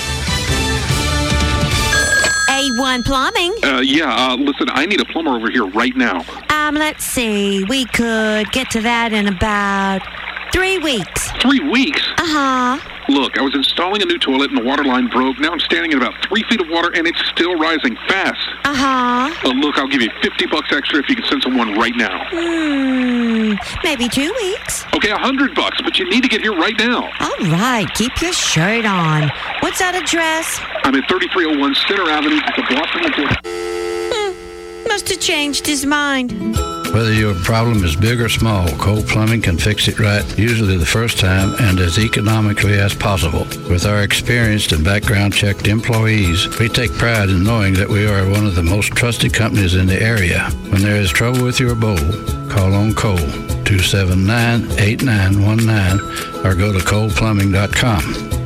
S15: A one Plumbing.
S19: Uh, yeah, uh, listen, I need a plumber over here right now.
S15: Um, let's see. We could get to that in about three weeks.
S19: Three weeks?
S15: Uh-huh.
S19: Look, I was installing a new toilet and the water line broke. Now I'm standing in about three feet of water and it's still rising fast.
S15: Uh-huh.
S19: Uh, look, I'll give you fifty bucks extra if you can send someone right now.
S15: Hmm, maybe two weeks.
S19: Okay, a hundred bucks, but you need to get here right now.
S15: All right, keep your shirt on. What's that address?
S19: I'm at thirty-three oh one Center Avenue, just a block from the door.
S15: Hmm, must have changed his mind.
S20: Whether your problem is big or small, Cole Plumbing can fix it right, usually the first time and as economically as possible. With our experienced and background-checked employees, we take pride in knowing that we are one of the most trusted companies in the area. When there is trouble with your bowl, call on Cole, two seven nine, eight nine one nine, or go to cole plumbing dot com.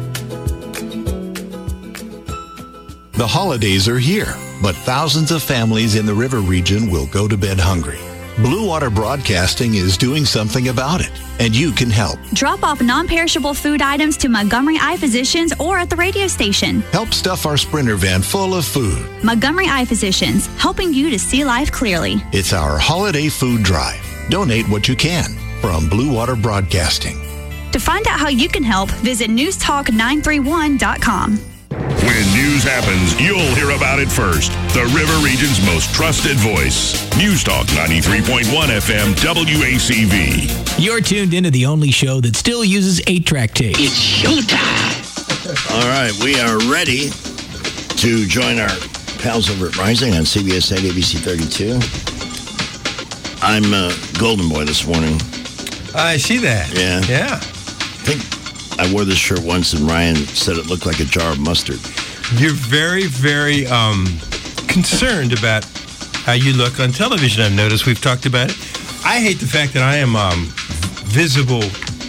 S21: The holidays are here, but thousands of families in the river region will go to bed hungry. Blue Water Broadcasting is doing something about it, and you can help.
S26: Drop off non-perishable food items to Montgomery Eye Physicians or at the radio station.
S21: Help stuff our Sprinter van full of food.
S26: Montgomery Eye Physicians, helping you to see life clearly.
S21: It's our holiday food drive. Donate what you can from Blue Water Broadcasting.
S26: To find out how you can help, visit news talk nine three one dot com.
S27: When news happens, you'll hear about it first. The River Region's most trusted voice. News Talk ninety-three point one F M W A C V.
S22: You're tuned into the only show that still uses eight-track tape. It's showtime.
S17: All right, we are ready to join our pals over at Rising on C B S eight, A B C thirty-two. I'm uh, Golden Boy this morning.
S18: I see that.
S17: Yeah.
S18: Yeah.
S17: I think I wore this shirt once and Ryan said it looked like a jar of mustard.
S18: You're very, very um, concerned about how you look on television. I've noticed. We've talked about it. I hate the fact that I am um, visible.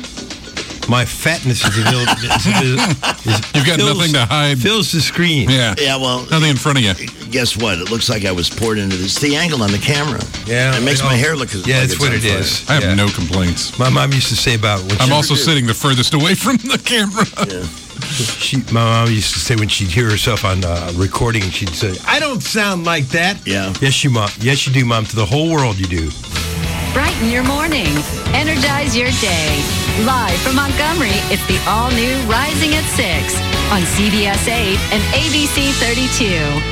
S18: My fatness is, a little, is, is
S6: You've got
S18: fills,
S6: nothing to hide.
S18: Fills the screen.
S6: Yeah.
S17: Yeah, well.
S6: Nothing in front of you.
S17: Guess what? It looks like I was poured into this. It's the angle on the camera.
S18: Yeah.
S17: It makes
S18: oh,
S17: my hair look as
S18: Yeah,
S17: like
S18: that's
S17: it's
S18: what
S17: on
S18: it
S17: fire.
S18: is.
S6: I have
S18: yeah.
S6: no complaints.
S18: My mom used to say about when
S6: I'm
S18: she,
S6: also sitting the furthest away from the camera.
S17: Yeah.
S18: She, my mom used to say when she'd hear herself on uh, recording, she'd say, "I don't sound like that."
S17: Yeah.
S18: Yes, you mom. Yes, you do, mom. To the whole world, you do.
S23: Brighten your morning. Energize your day. Live from Montgomery, it's the all-new Rising at six on C B S eight and A B C thirty-two.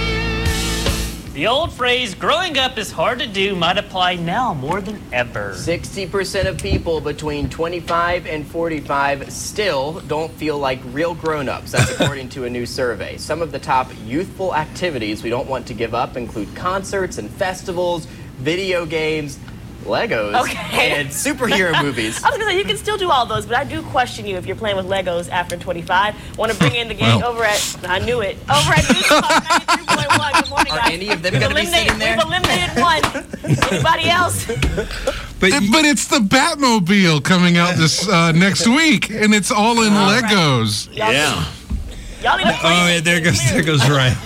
S24: The old phrase, growing up is hard to do, might apply now more than ever.
S25: sixty percent of people between twenty-five and forty-five still don't feel like real grown-ups. That's according to a new survey. Some of the top youthful activities we don't want to give up include concerts and festivals, video games, Legos,
S28: Okay.
S25: and superhero movies.
S28: I was going to say, you can still do all those, but I do question you if you're playing with Legos after twenty-five. Want to bring in the gang
S18: Well.
S28: over at, I knew it, over at News Talk ninety-three point one. Good morning,
S25: Are
S28: guys.
S25: any of them
S28: We've
S25: gonna be
S28: eliminated-
S25: sitting there?
S28: We've eliminated one. Anybody else?
S6: But, but it's the Batmobile coming out this uh, next week, and it's all in
S28: All right.
S6: Legos.
S28: Yeah. Y'all need to
S18: Oh, yeah, there goes there goes Ryan.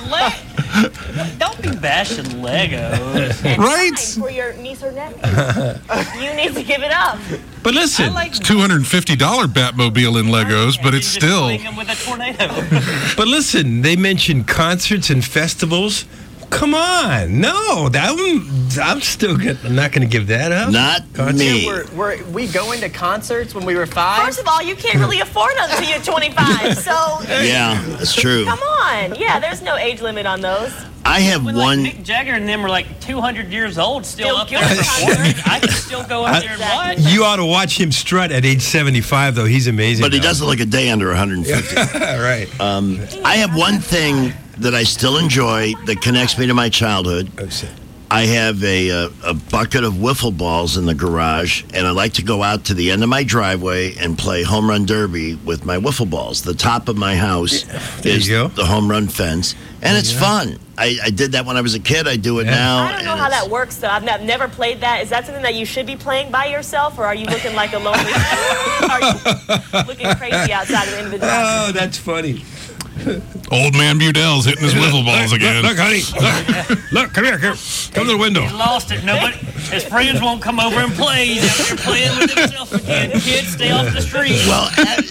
S24: Don't be bashing Legos.
S28: And
S6: Right?
S28: fine for your niece or nephew. You need to give it up.
S18: But listen,
S6: It's two hundred fifty dollars Batmobile in Legos, but it's still.
S24: Swing 'em with a tornado.
S18: but listen, they mentioned concerts and festivals. Come on, no, that one, I'm still good. I'm not going to give that up.
S17: Not me.
S25: Were, were we going to concerts when we were five?
S28: First of all, you can't really afford them until you're twenty-five. So,
S17: Yeah, that's true.
S28: come on. Yeah, there's no age limit on those.
S17: I have
S24: When
S17: one.
S24: like Mick Jagger and them were like two hundred years old, still
S28: Still
S24: up there
S28: good.
S24: performing. I can still go up there and watch.
S18: You ought to watch him strut at age seventy-five, though. He's amazing.
S17: But he
S18: now.
S17: doesn't look a day under one hundred fifty.
S18: right.
S17: Um, I have one thing that I still enjoy that connects me to my childhood. I have a, a, a bucket of wiffle balls in the garage, and I like to go out to the end of my driveway and play home run derby with my wiffle balls. The top of my house
S18: There
S17: is
S18: you go.
S17: the home run fence, and it's
S18: Yeah.
S17: fun. I, I did that when I was a kid. I do it now.
S28: I don't know how that works, though. I've not, never played that. Is that something that you should be playing by yourself, or are you looking like a lonely? Are you looking crazy outside of the end of the driveway?
S18: Oh, that's funny.
S6: Old man Budell's hitting his wiffle balls again.
S18: Look, honey. Look, look, come here. Come, come to the window.
S24: He lost it. Nobody, his friends won't come over and play. He's out there playing with himself again. Kids, stay off the street.
S17: Well,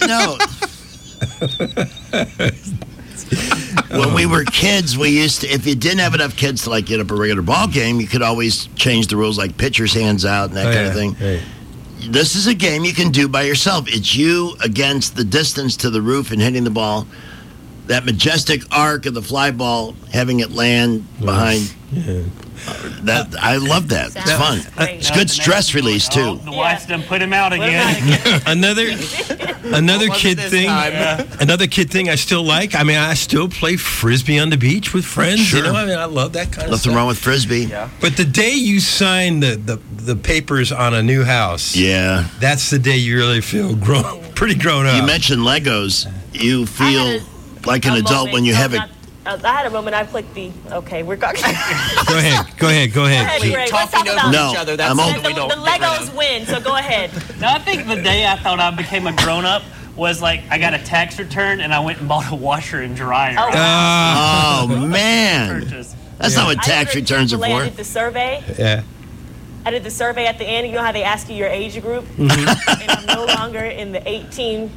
S17: uh, no. When we were kids, we used to, if you didn't have enough kids to like get up a regular ball game, you could always change the rules, like pitcher's hands out and that
S18: Oh,
S17: kind
S18: yeah.
S17: of thing.
S18: Hey.
S17: This is a game you can do by yourself. It's you against the distance to the roof and hitting the ball. That majestic arc of the fly ball, having it land behind.
S18: Yeah.
S17: That I love that. It's fun. It's good stress release too.
S24: The wife's done put him out again.
S18: Another another
S24: What was
S18: kid
S24: this
S18: thing.
S24: time? Yeah.
S18: Another kid thing I still like. I mean, I still play frisbee on the beach with friends.
S17: Sure.
S18: You know, I mean, I love that kind of
S17: Nothing
S18: stuff.
S17: wrong with frisbee.
S18: But the day you sign the, the, the papers on a new house,
S17: Yeah.
S18: that's the day you really feel grown, pretty grown up.
S17: You mentioned Legos. You feel like an
S28: a
S17: adult
S28: moment.
S17: when you
S28: No,
S17: have it.
S28: not- uh, I had a moment. I clicked the. Okay, we're going.
S18: Go ahead, go ahead, go ahead.
S28: Go ahead, Ray. Let's talk about
S17: No, I'm
S28: the,
S17: old.
S28: the, the Legos win. So go ahead.
S24: No, I think the day I thought I became a grown up was like I got a tax return and I went and bought a washer and dryer.
S28: Oh,
S17: Oh, man.
S24: Purchase.
S17: That's not what
S28: I
S17: tax
S28: did
S17: returns are
S28: Chick-fil-A. I
S17: for.
S28: did the survey.
S18: Yeah.
S28: I did the survey at the end. You know how they ask you your age group,
S17: Mm-hmm.
S28: and I'm no longer in the eighteen.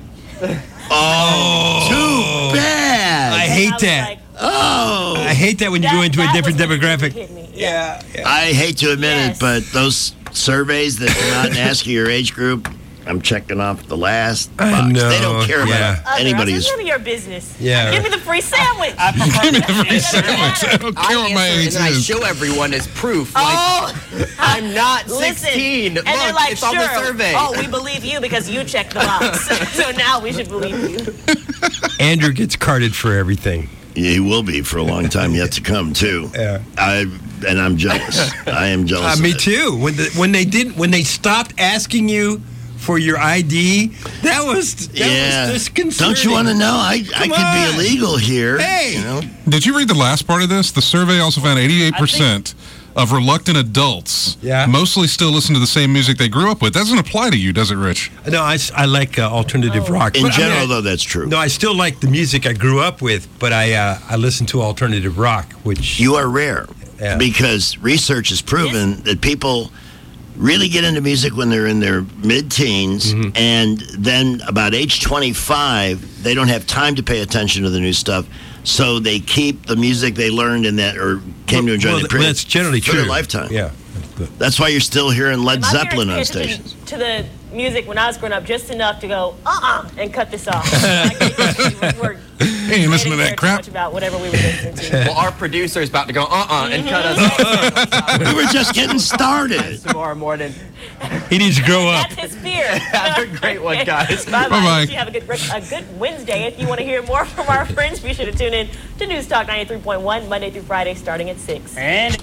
S17: Oh, too bad.
S18: I hate that.
S17: Oh,
S18: I hate that when you go into a different demographic.
S28: Yeah.
S17: I hate to admit it, but those surveys that come out and ask you your age group, I'm checking off the last box.
S18: I know,
S17: They don't care
S18: yeah.
S17: about anybody's.
S28: It's none of your business.
S18: Yeah.
S28: Give me the free sandwich.
S6: Give me the free sandwich. I don't care what my
S25: answer,
S6: age
S25: and then I
S6: is.
S25: show everyone as proof.
S28: Oh,
S25: Like, I'm not
S28: listen.
S25: sixteen.
S28: And
S25: Look,
S28: they're like,
S25: it's
S28: sure.
S25: on the survey.
S28: Oh, we believe you because you checked the box. So now we should believe you.
S18: Andrew gets carded for everything.
S17: Yeah, he will be for a long time yet to come too.
S18: Yeah.
S17: I and I'm jealous. I am jealous.
S18: Uh,
S17: of
S18: me
S17: it.
S18: too. When the, when they didn't, when they stopped asking you for your I D, that was that
S17: Yeah.
S18: was disconcerting.
S17: Don't you want to know? I I
S18: Come
S17: could
S18: on.
S17: be illegal here.
S18: Hey.
S17: You know?
S6: Did you read the last part of this? The survey also found eighty-eight percent of reluctant adults
S18: Yeah.
S6: mostly still listen to the same music they grew up with. That doesn't apply to you, does it, Rich?
S18: No, I, s- I like uh, alternative rock.
S17: In
S18: But, I mean,
S17: general,
S18: I-
S17: though, that's true.
S18: No, I still like the music I grew up with, but I uh, I listen to alternative rock, which
S17: You are rare
S18: Yeah.
S17: because research has proven that people really get into music when they're in their mid-teens,
S18: Mm-hmm.
S17: and then about age twenty-five, they don't have time to pay attention to the new stuff, so they keep the music they learned in that or came to enjoy
S18: well,
S17: the
S18: th-
S17: period
S18: that's generally
S17: for
S18: true.
S17: their lifetime.
S18: Yeah.
S17: That's why you're still hearing Led
S28: My
S17: Zeppelin on
S28: parents paid attention
S17: stations.
S28: to the music when I was growing up just enough to go, uh-uh, and cut this off. Like, we were,
S6: Hey, you listening to
S28: they
S6: that
S28: didn't care too
S6: crap?
S28: much about whatever we were listening to.
S25: Well, our producer is about to go uh-uh and cut us off
S17: We were just getting started.
S25: tomorrow morning.
S18: He needs to grow up.
S28: That's his fear.
S25: Have a great one, guys.
S28: Bye-bye.
S6: Bye-bye.
S28: You have a good, a good Wednesday. If you want to hear more from our friends, be sure to tune in to News Talk ninety-three point one, Monday through Friday, starting at six.
S24: And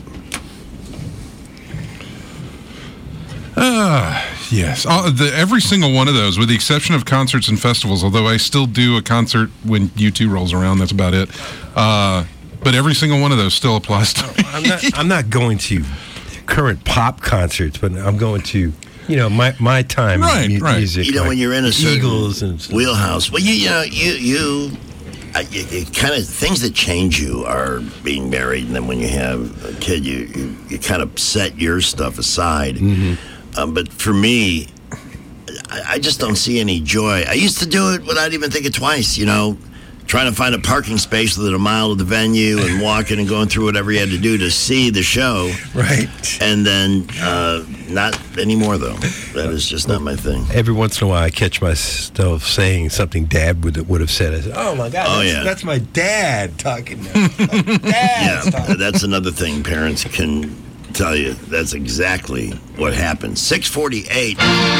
S6: Uh, yes. All, the, every single one of those, with the exception of concerts and festivals, although I still do a concert when U two rolls around, that's about it. Uh, but every single one of those still applies to me.
S18: I'm not I'm not going to current pop concerts, but I'm going to you know my my time
S6: Right,
S18: mu-
S6: right.
S18: music.
S17: You know,
S18: like
S17: when you're in a certain
S18: Eagles and
S17: wheelhouse. Well, you, you know, you you, uh, you, you kind of things that change you are being married, and then when you have a kid, you you, you kind of set your stuff aside.
S18: Mm-hmm.
S17: Um, but for me, I, I just don't see any joy. I used to do it without even thinking twice. You know, trying to find a parking space within a mile of the venue and walking and going through whatever you had to do to see the show.
S18: Right.
S17: And then uh, not anymore, though. That is just not my thing.
S18: Every once in a while, I catch myself saying something Dad would would have said. I said, "Oh my God,
S17: Oh,
S18: that's,
S17: yeah.
S18: that's my dad talking." Now. My dad's
S17: Yeah,
S18: talking.
S17: that's another thing parents can tell you. That's exactly what happened. six forty-eight.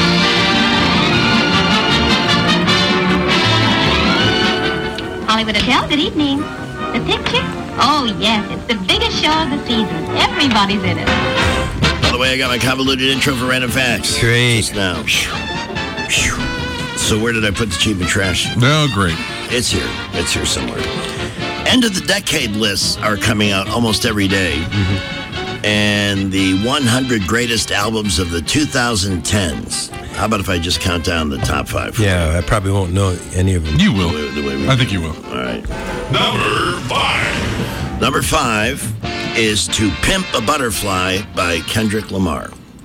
S3: Hollywood Hotel, good evening. The picture? Oh, yes, it's the biggest show of the season. Everybody's in it.
S17: By the way, I got my convoluted intro for Random Facts.
S18: Great.
S17: Just now. So where did I put the cheap and trash?
S6: No, great.
S17: It's here. It's here somewhere. End of the decade lists are coming out almost every day.
S18: Mm-hmm.
S17: And the one hundred greatest albums of the two thousand tens How about if I just count down the top five?
S18: Yeah, I probably won't know any of them.
S6: You will.
S17: The way, the way we
S6: I
S17: do.
S6: think you will.
S17: All right.
S27: Number five.
S17: Number five is To Pimp a Butterfly by Kendrick Lamar.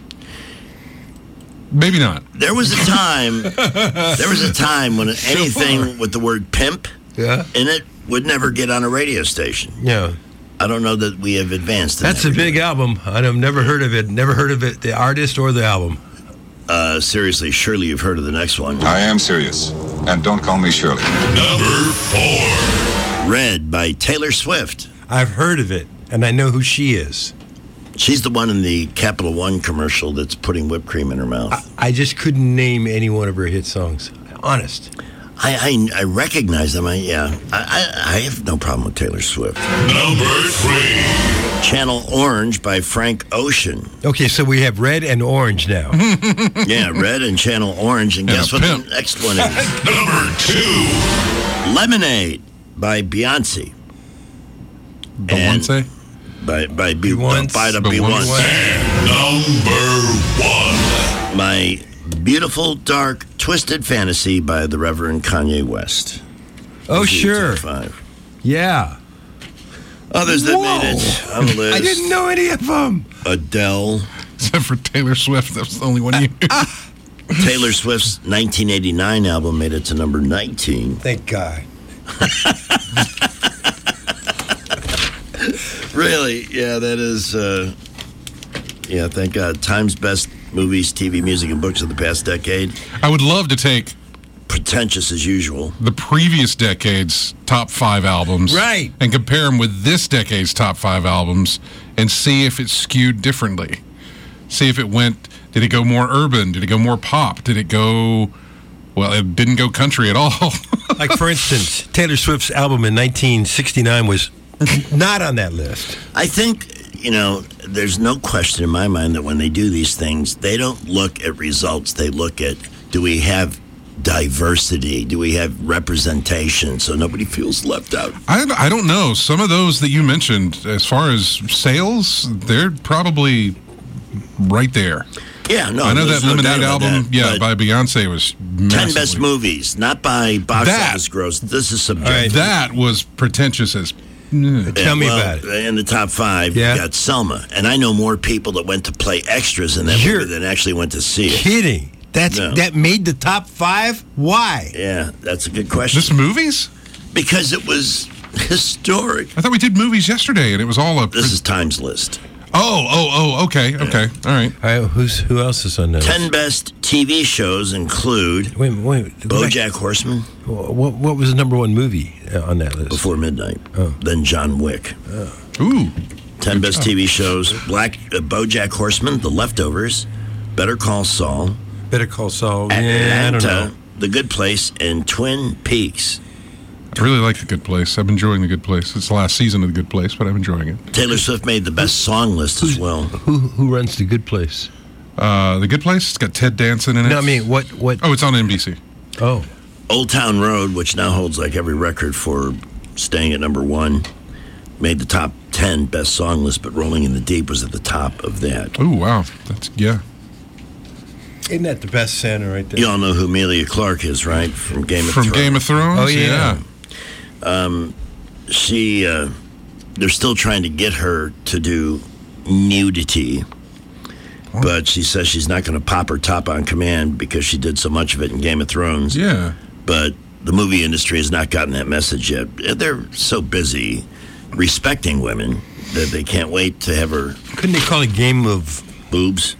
S6: Maybe not.
S17: There was a time, there was a time when anything with the word pimp
S18: Yeah.
S17: in it would never get on a radio station.
S18: Yeah.
S17: I don't know that we have advanced. In
S18: That's
S17: that
S18: a big album. I've never heard of it. Never heard of it, the artist or the album.
S17: Uh, seriously, surely you've heard of the next one.
S1: I am serious. And don't call me Shirley.
S27: Number four.
S17: Red by Taylor Swift.
S18: I've heard of it, and I know who she is.
S17: She's the one in the Capital One commercial that's putting whipped cream in her mouth.
S18: I, I just couldn't name any one of her hit songs. Honest.
S17: I I, I recognize them. I, yeah, I, I I have no problem with Taylor Swift.
S27: Number three.
S17: Channel Orange by Frank Ocean.
S18: Okay, so we have red and orange now.
S17: Yeah, Red and Channel Orange. And,
S6: And
S17: guess
S6: a
S17: what
S6: pimp.
S17: the next one is?
S27: Number two.
S17: Lemonade by Beyonce.
S6: Beyonce?
S17: By by B
S18: Beyonce.
S17: by the B
S6: Beyonce.
S17: one.
S27: And number one.
S17: My Beautiful Dark Twisted Fantasy by the Reverend Kanye West.
S18: Oh,
S17: Those are your
S18: sure.
S17: top Five.
S18: Yeah.
S17: Others that
S18: Whoa.
S17: made it on the list.
S18: I didn't know any of them.
S17: Adele.
S6: Except for Taylor Swift. That was the only one you knew.
S17: Taylor Swift's nineteen eighty-nine album made it to number nineteen.
S18: Thank God.
S17: Really? Yeah, that is, uh, yeah, thank God. Time's best movies, T V, music, and books of the past decade.
S6: I would love to take
S17: Pretentious as usual.
S6: the previous decade's top five albums.
S18: Right.
S6: And compare them with this decade's top five albums and see if it skewed differently. See if it went, did it go more urban? Did it go more pop? Did it go, well, it didn't go country at all.
S18: Like, for instance, Taylor Swift's album in nineteen sixty-nine was not on that list.
S17: I think, you know, there's no question in my mind that when they do these things, they don't look at results. They look at, do we have diversity? Do we have representation so nobody feels left out?
S6: I, I don't know. Some of those that you mentioned, as far as sales, they're probably right there.
S17: Yeah, no.
S6: I know
S17: there's
S6: that
S17: no
S6: Lemonade
S17: doubt about
S6: album,
S17: that,
S6: yeah,
S17: but
S6: by Beyonce was
S17: ten
S6: massively.
S17: best movies, not by box
S6: That-
S17: office gross. This is
S6: All right,
S17: subjective.
S6: that was pretentious as.
S17: Yeah,
S18: Tell me
S17: well,
S18: about it.
S17: In the top five,
S18: Yeah.
S17: you got Selma. And I know more people that went to play extras in that
S18: You're
S17: movie than actually went to see it.
S18: Kidding. That's
S17: No.
S18: that made the top five? Why?
S17: Yeah, that's a good question.
S6: This movies?
S17: Because it was historic.
S6: I thought we did movies yesterday, and it was all a.
S17: This is Time's list.
S6: Oh, oh, oh. Okay, okay, all right.
S18: All right, who's who else is on that?
S17: Ten best T V shows include
S18: Wait, wait.
S17: BoJack Horseman,
S18: What, what was the number one movie uh, on that list?
S17: Before Midnight,
S18: Oh.
S17: then John Wick.
S6: Ooh.
S17: Ten best T V shows: Black uh, BoJack Horseman, The Leftovers, Better Call Saul,
S18: Better Call Saul. Yeah, I
S17: Atlanta,
S18: don't know.
S17: The Good Place, and Twin Peaks.
S6: I really like The Good Place. I'm enjoying The Good Place. It's the last season of The Good Place, but I'm enjoying it.
S17: Taylor Swift made the best song list as well.
S18: Who who runs The Good Place?
S6: Uh, The Good Place. It's got Ted Danson in it.
S18: No, I mean what what?
S6: Oh, it's on N B C.
S18: Oh,
S17: Old Town Road, which now holds like every record for staying at number one, made the top ten best song list, but Rolling in the Deep was at the top of that.
S6: Oh, wow. That's yeah.
S18: isn't that the best Santa right there?
S17: You all know who Amelia Clark is, right? From Game of
S6: From
S17: Thrones.
S6: Game of Thrones.
S18: Oh, yeah.
S17: Um, she, uh, they're still trying to get her to do nudity, but she says she's not going to pop her top on command because she did so much of it in Game of Thrones.
S6: Yeah.
S17: But the movie industry has not gotten that message yet. They're so busy respecting women that they can't wait to have her
S18: Couldn't they call it Game of
S17: boobs.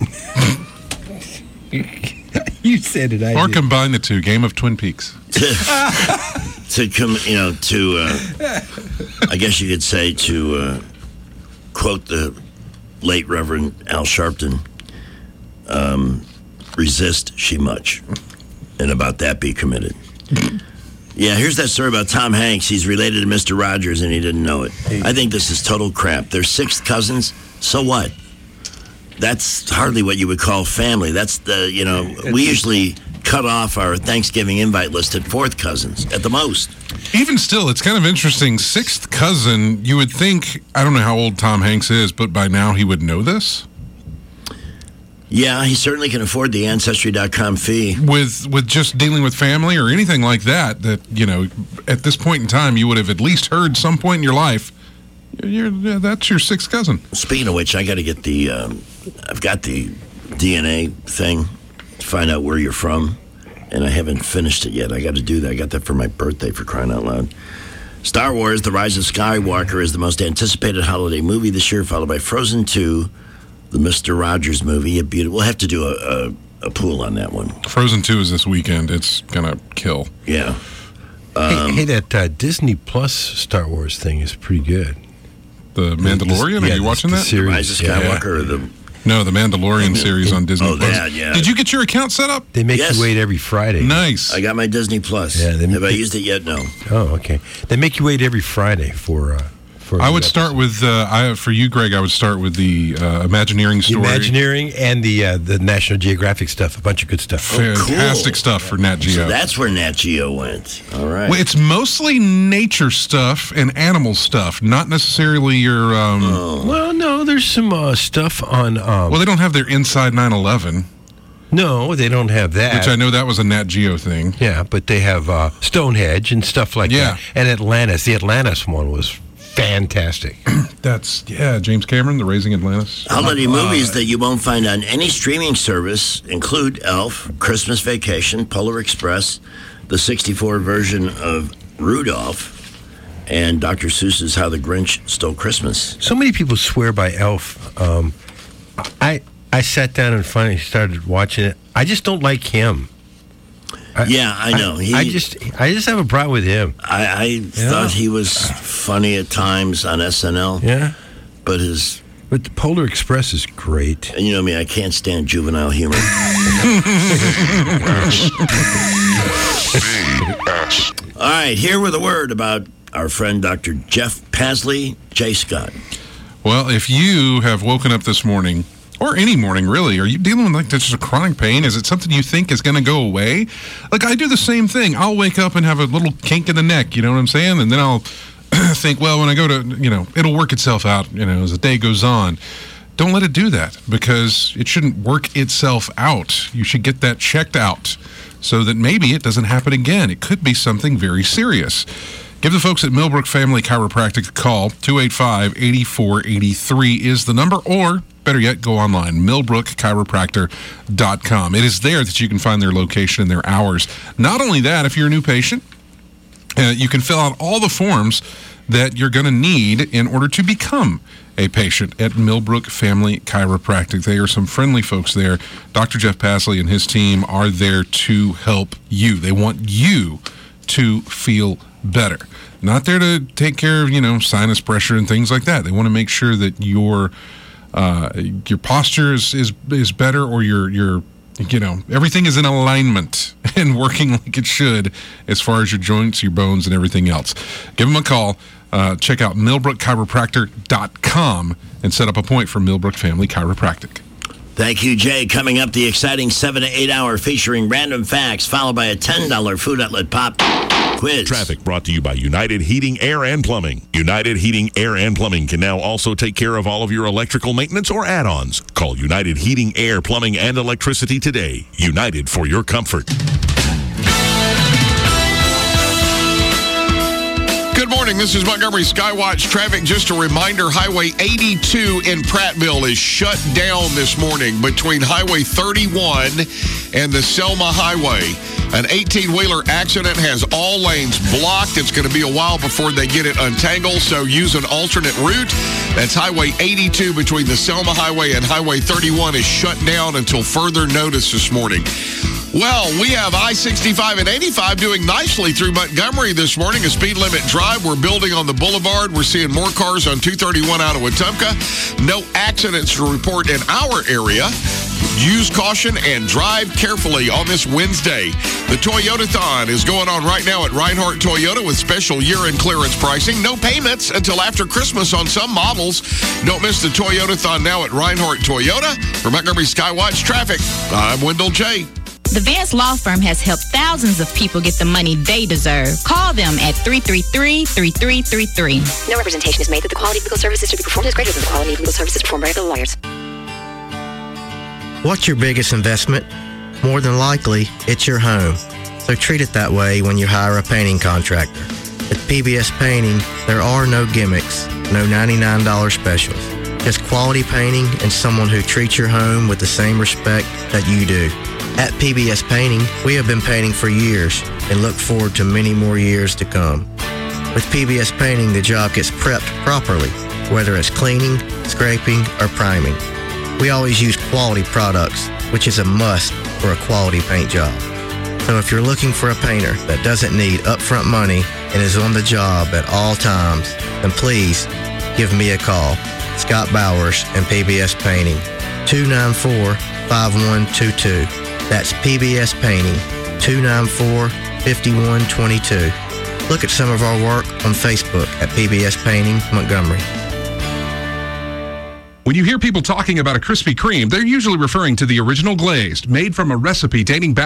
S18: You said it. I
S6: Or
S18: did.
S6: combine the two. Game of Twin Peaks.
S17: to come, you know, to, uh, I guess you could say, to uh, quote the late Reverend Al Sharpton, um, resist she much, and about that be committed. Yeah, here's that story about Tom Hanks. He's related to Mister Rogers, and he didn't know it. I think this is total crap. They're sixth cousins. So what? That's hardly what you would call family. That's the, you know, we usually cut off our Thanksgiving invite list at fourth cousins, at the most.
S6: Even still, it's kind of interesting. Sixth cousin, you would think, I don't know how old Tom Hanks is, but by now he would know this.
S17: Yeah, he certainly can afford the Ancestry dot com fee.
S6: With with just dealing with family or anything like that, that, you know, at this point in time, you would have at least heard some point in your life, you're, yeah, that's your sixth cousin.
S17: Speaking of which, I got to get the, um, I've got the D N A thing to find out where you're from, and I haven't finished it yet. I got to do that. I got that for my birthday, for crying out loud. Star Wars, The Rise of Skywalker is the most anticipated holiday movie this year, followed by Frozen two, the Mister Rogers movie. A beautiful. We'll have to do a, a, a pool on that one.
S6: Frozen two is this weekend. It's going to kill.
S17: Yeah.
S18: Um, hey, hey, that uh, Disney Plus Star Wars thing is pretty good.
S6: The Mandalorian?
S18: The,
S6: Are
S18: yeah,
S6: you watching
S18: the
S6: that?
S18: Series,
S17: the Rise of Skywalker
S18: yeah.
S17: or the...
S6: No, the Mandalorian series on Disney
S17: oh,
S6: Plus.
S17: that, yeah.
S6: Did you get your account set up?
S18: They make
S17: yes.
S18: you wait every Friday.
S6: Nice.
S17: I got my Disney Plus.
S18: Yeah, they,
S17: Have
S18: they,
S17: I used it yet? No.
S18: Oh, okay. They make you wait every Friday for... Uh, for
S6: I would start with, uh, I, for you, Greg, I would start with the uh, Imagineering story.
S18: The Imagineering and the uh, the National Geographic stuff. A bunch of good stuff.
S6: Fantastic cool. stuff for Nat Geo.
S17: So that's where Nat Geo went. All right.
S6: Well, it's mostly nature stuff and animal stuff, not necessarily your... Um,
S17: oh.
S18: Well, no, there's some uh, stuff on... Um,
S6: well, they don't have their Inside nine eleven.
S18: No, they don't have that.
S6: Which I know that was a Nat Geo thing.
S18: Yeah, but they have uh, Stonehenge and stuff like
S6: yeah.
S18: that. And Atlantis. The Atlantis one was fantastic.
S6: That's, yeah, James Cameron, The Raising Atlantis.
S17: Holiday uh, movies that you won't find on any streaming service include Elf, Christmas Vacation, Polar Express, the sixty-four version of Rudolph, and Doctor Seuss's How the Grinch Stole Christmas.
S18: So many people swear by Elf. Um, I I sat down and finally started watching it. I just don't like him. I,
S17: yeah, I know.
S18: I,
S17: he,
S18: I just I just have a problem with him.
S17: I, I yeah. thought he was funny at times on S N L.
S18: Yeah.
S17: But his...
S18: But the Polar Express is great.
S17: And you know me, I can't stand juvenile humor. All right, here with a word about our friend Doctor Jeff Pasley, J. Scott.
S6: Well, if you have woken up this morning... Or any morning, really. Are you dealing with like just a chronic pain? Is it something you think is going to go away? Like I do the same thing. I'll wake up and have a little kink in the neck, you know what I'm saying? And then I'll think, well, when I go to, you know, it'll work itself out, you know, as the day goes on. Don't let it do that because it shouldn't work itself out. You should get that checked out so that maybe it doesn't happen again. It could be something very serious. Give the folks at Millbrook Family Chiropractic a call. two eight five, eight four eight three is the number, or better yet, go online, millbrook chiropractor dot com. It is there that you can find their location and their hours. Not only that, if you're a new patient, uh, you can fill out all the forms that you're going to need in order to become a patient at Millbrook Family Chiropractic. They are some friendly folks there. Doctor Jeff Pasley and his team are there to help you. They want you to feel better. Not there to take care of, you know, sinus pressure and things like that. They want to make sure that your uh, your posture is, is is better, or your your you know everything is in alignment and working like it should as far as your joints, your bones, and everything else. Give them a call. Uh, check out millbrook chiropractor dot com and set up a point for Millbrook Family Chiropractic.
S17: Thank you, Jay. Coming up, the exciting seven to eight hour featuring random facts, followed by a ten dollar Food Outlet Pop quiz.
S27: Traffic brought to you by United Heating, Air, and Plumbing. United Heating, Air, and Plumbing can now also take care of all of your electrical maintenance or add-ons. Call United Heating, Air, Plumbing, and Electricity today. United for your comfort.
S4: Good morning. This is Montgomery Skywatch traffic. Just a reminder, Highway eighty-two in Prattville is shut down this morning between Highway thirty-one and the Selma Highway. An eighteen-wheeler accident has all lanes blocked. It's going to be a while before they get it untangled, so use an alternate route. That's Highway eighty-two between the Selma Highway and Highway thirty-one is shut down until further notice this morning. Well, we have I sixty-five and eighty-five doing nicely through Montgomery this morning. A speed limit drive. We're building on the boulevard. We're seeing more cars on two thirty-one out of Wetumpka. No accidents to report in our area. Use caution and drive carefully on this Wednesday. The Toyota-thon is going on right now at Reinhardt Toyota with special year-end clearance pricing. No payments until after Christmas on some models. Don't miss the Toyota-thon now at Reinhardt Toyota. For Montgomery Skywatch Traffic, I'm Wendell J.
S5: The Vance Law Firm has helped thousands of people get the money they deserve. Call them at three three three, three three three three.
S7: No representation is made that the quality of legal services to be performed is greater than the quality of legal services performed by other lawyers. What's your biggest investment? More than likely, it's your home. So treat it that way when you hire a painting contractor. At P B S Painting, there are no gimmicks, no ninety-nine dollars specials. Just quality painting and someone who treats your home with the same respect that you do. At P B S Painting, we have been painting for years and look forward to many more years to come. With P B S Painting, the job gets prepped properly, whether it's cleaning, scraping, or priming. We always use quality products, which is a must for a quality paint job. So if you're looking for a painter that doesn't need upfront money and is on the job at all times, then please give me a call. Scott Bowers and P B S Painting, two nine four, five one two two. That's P B S Painting, two nine four, five one two two. Look at some of our work on Facebook at P B S Painting Montgomery.
S19: When you hear people talking about a Krispy Kreme, they're usually referring to the original glazed, made from a recipe dating back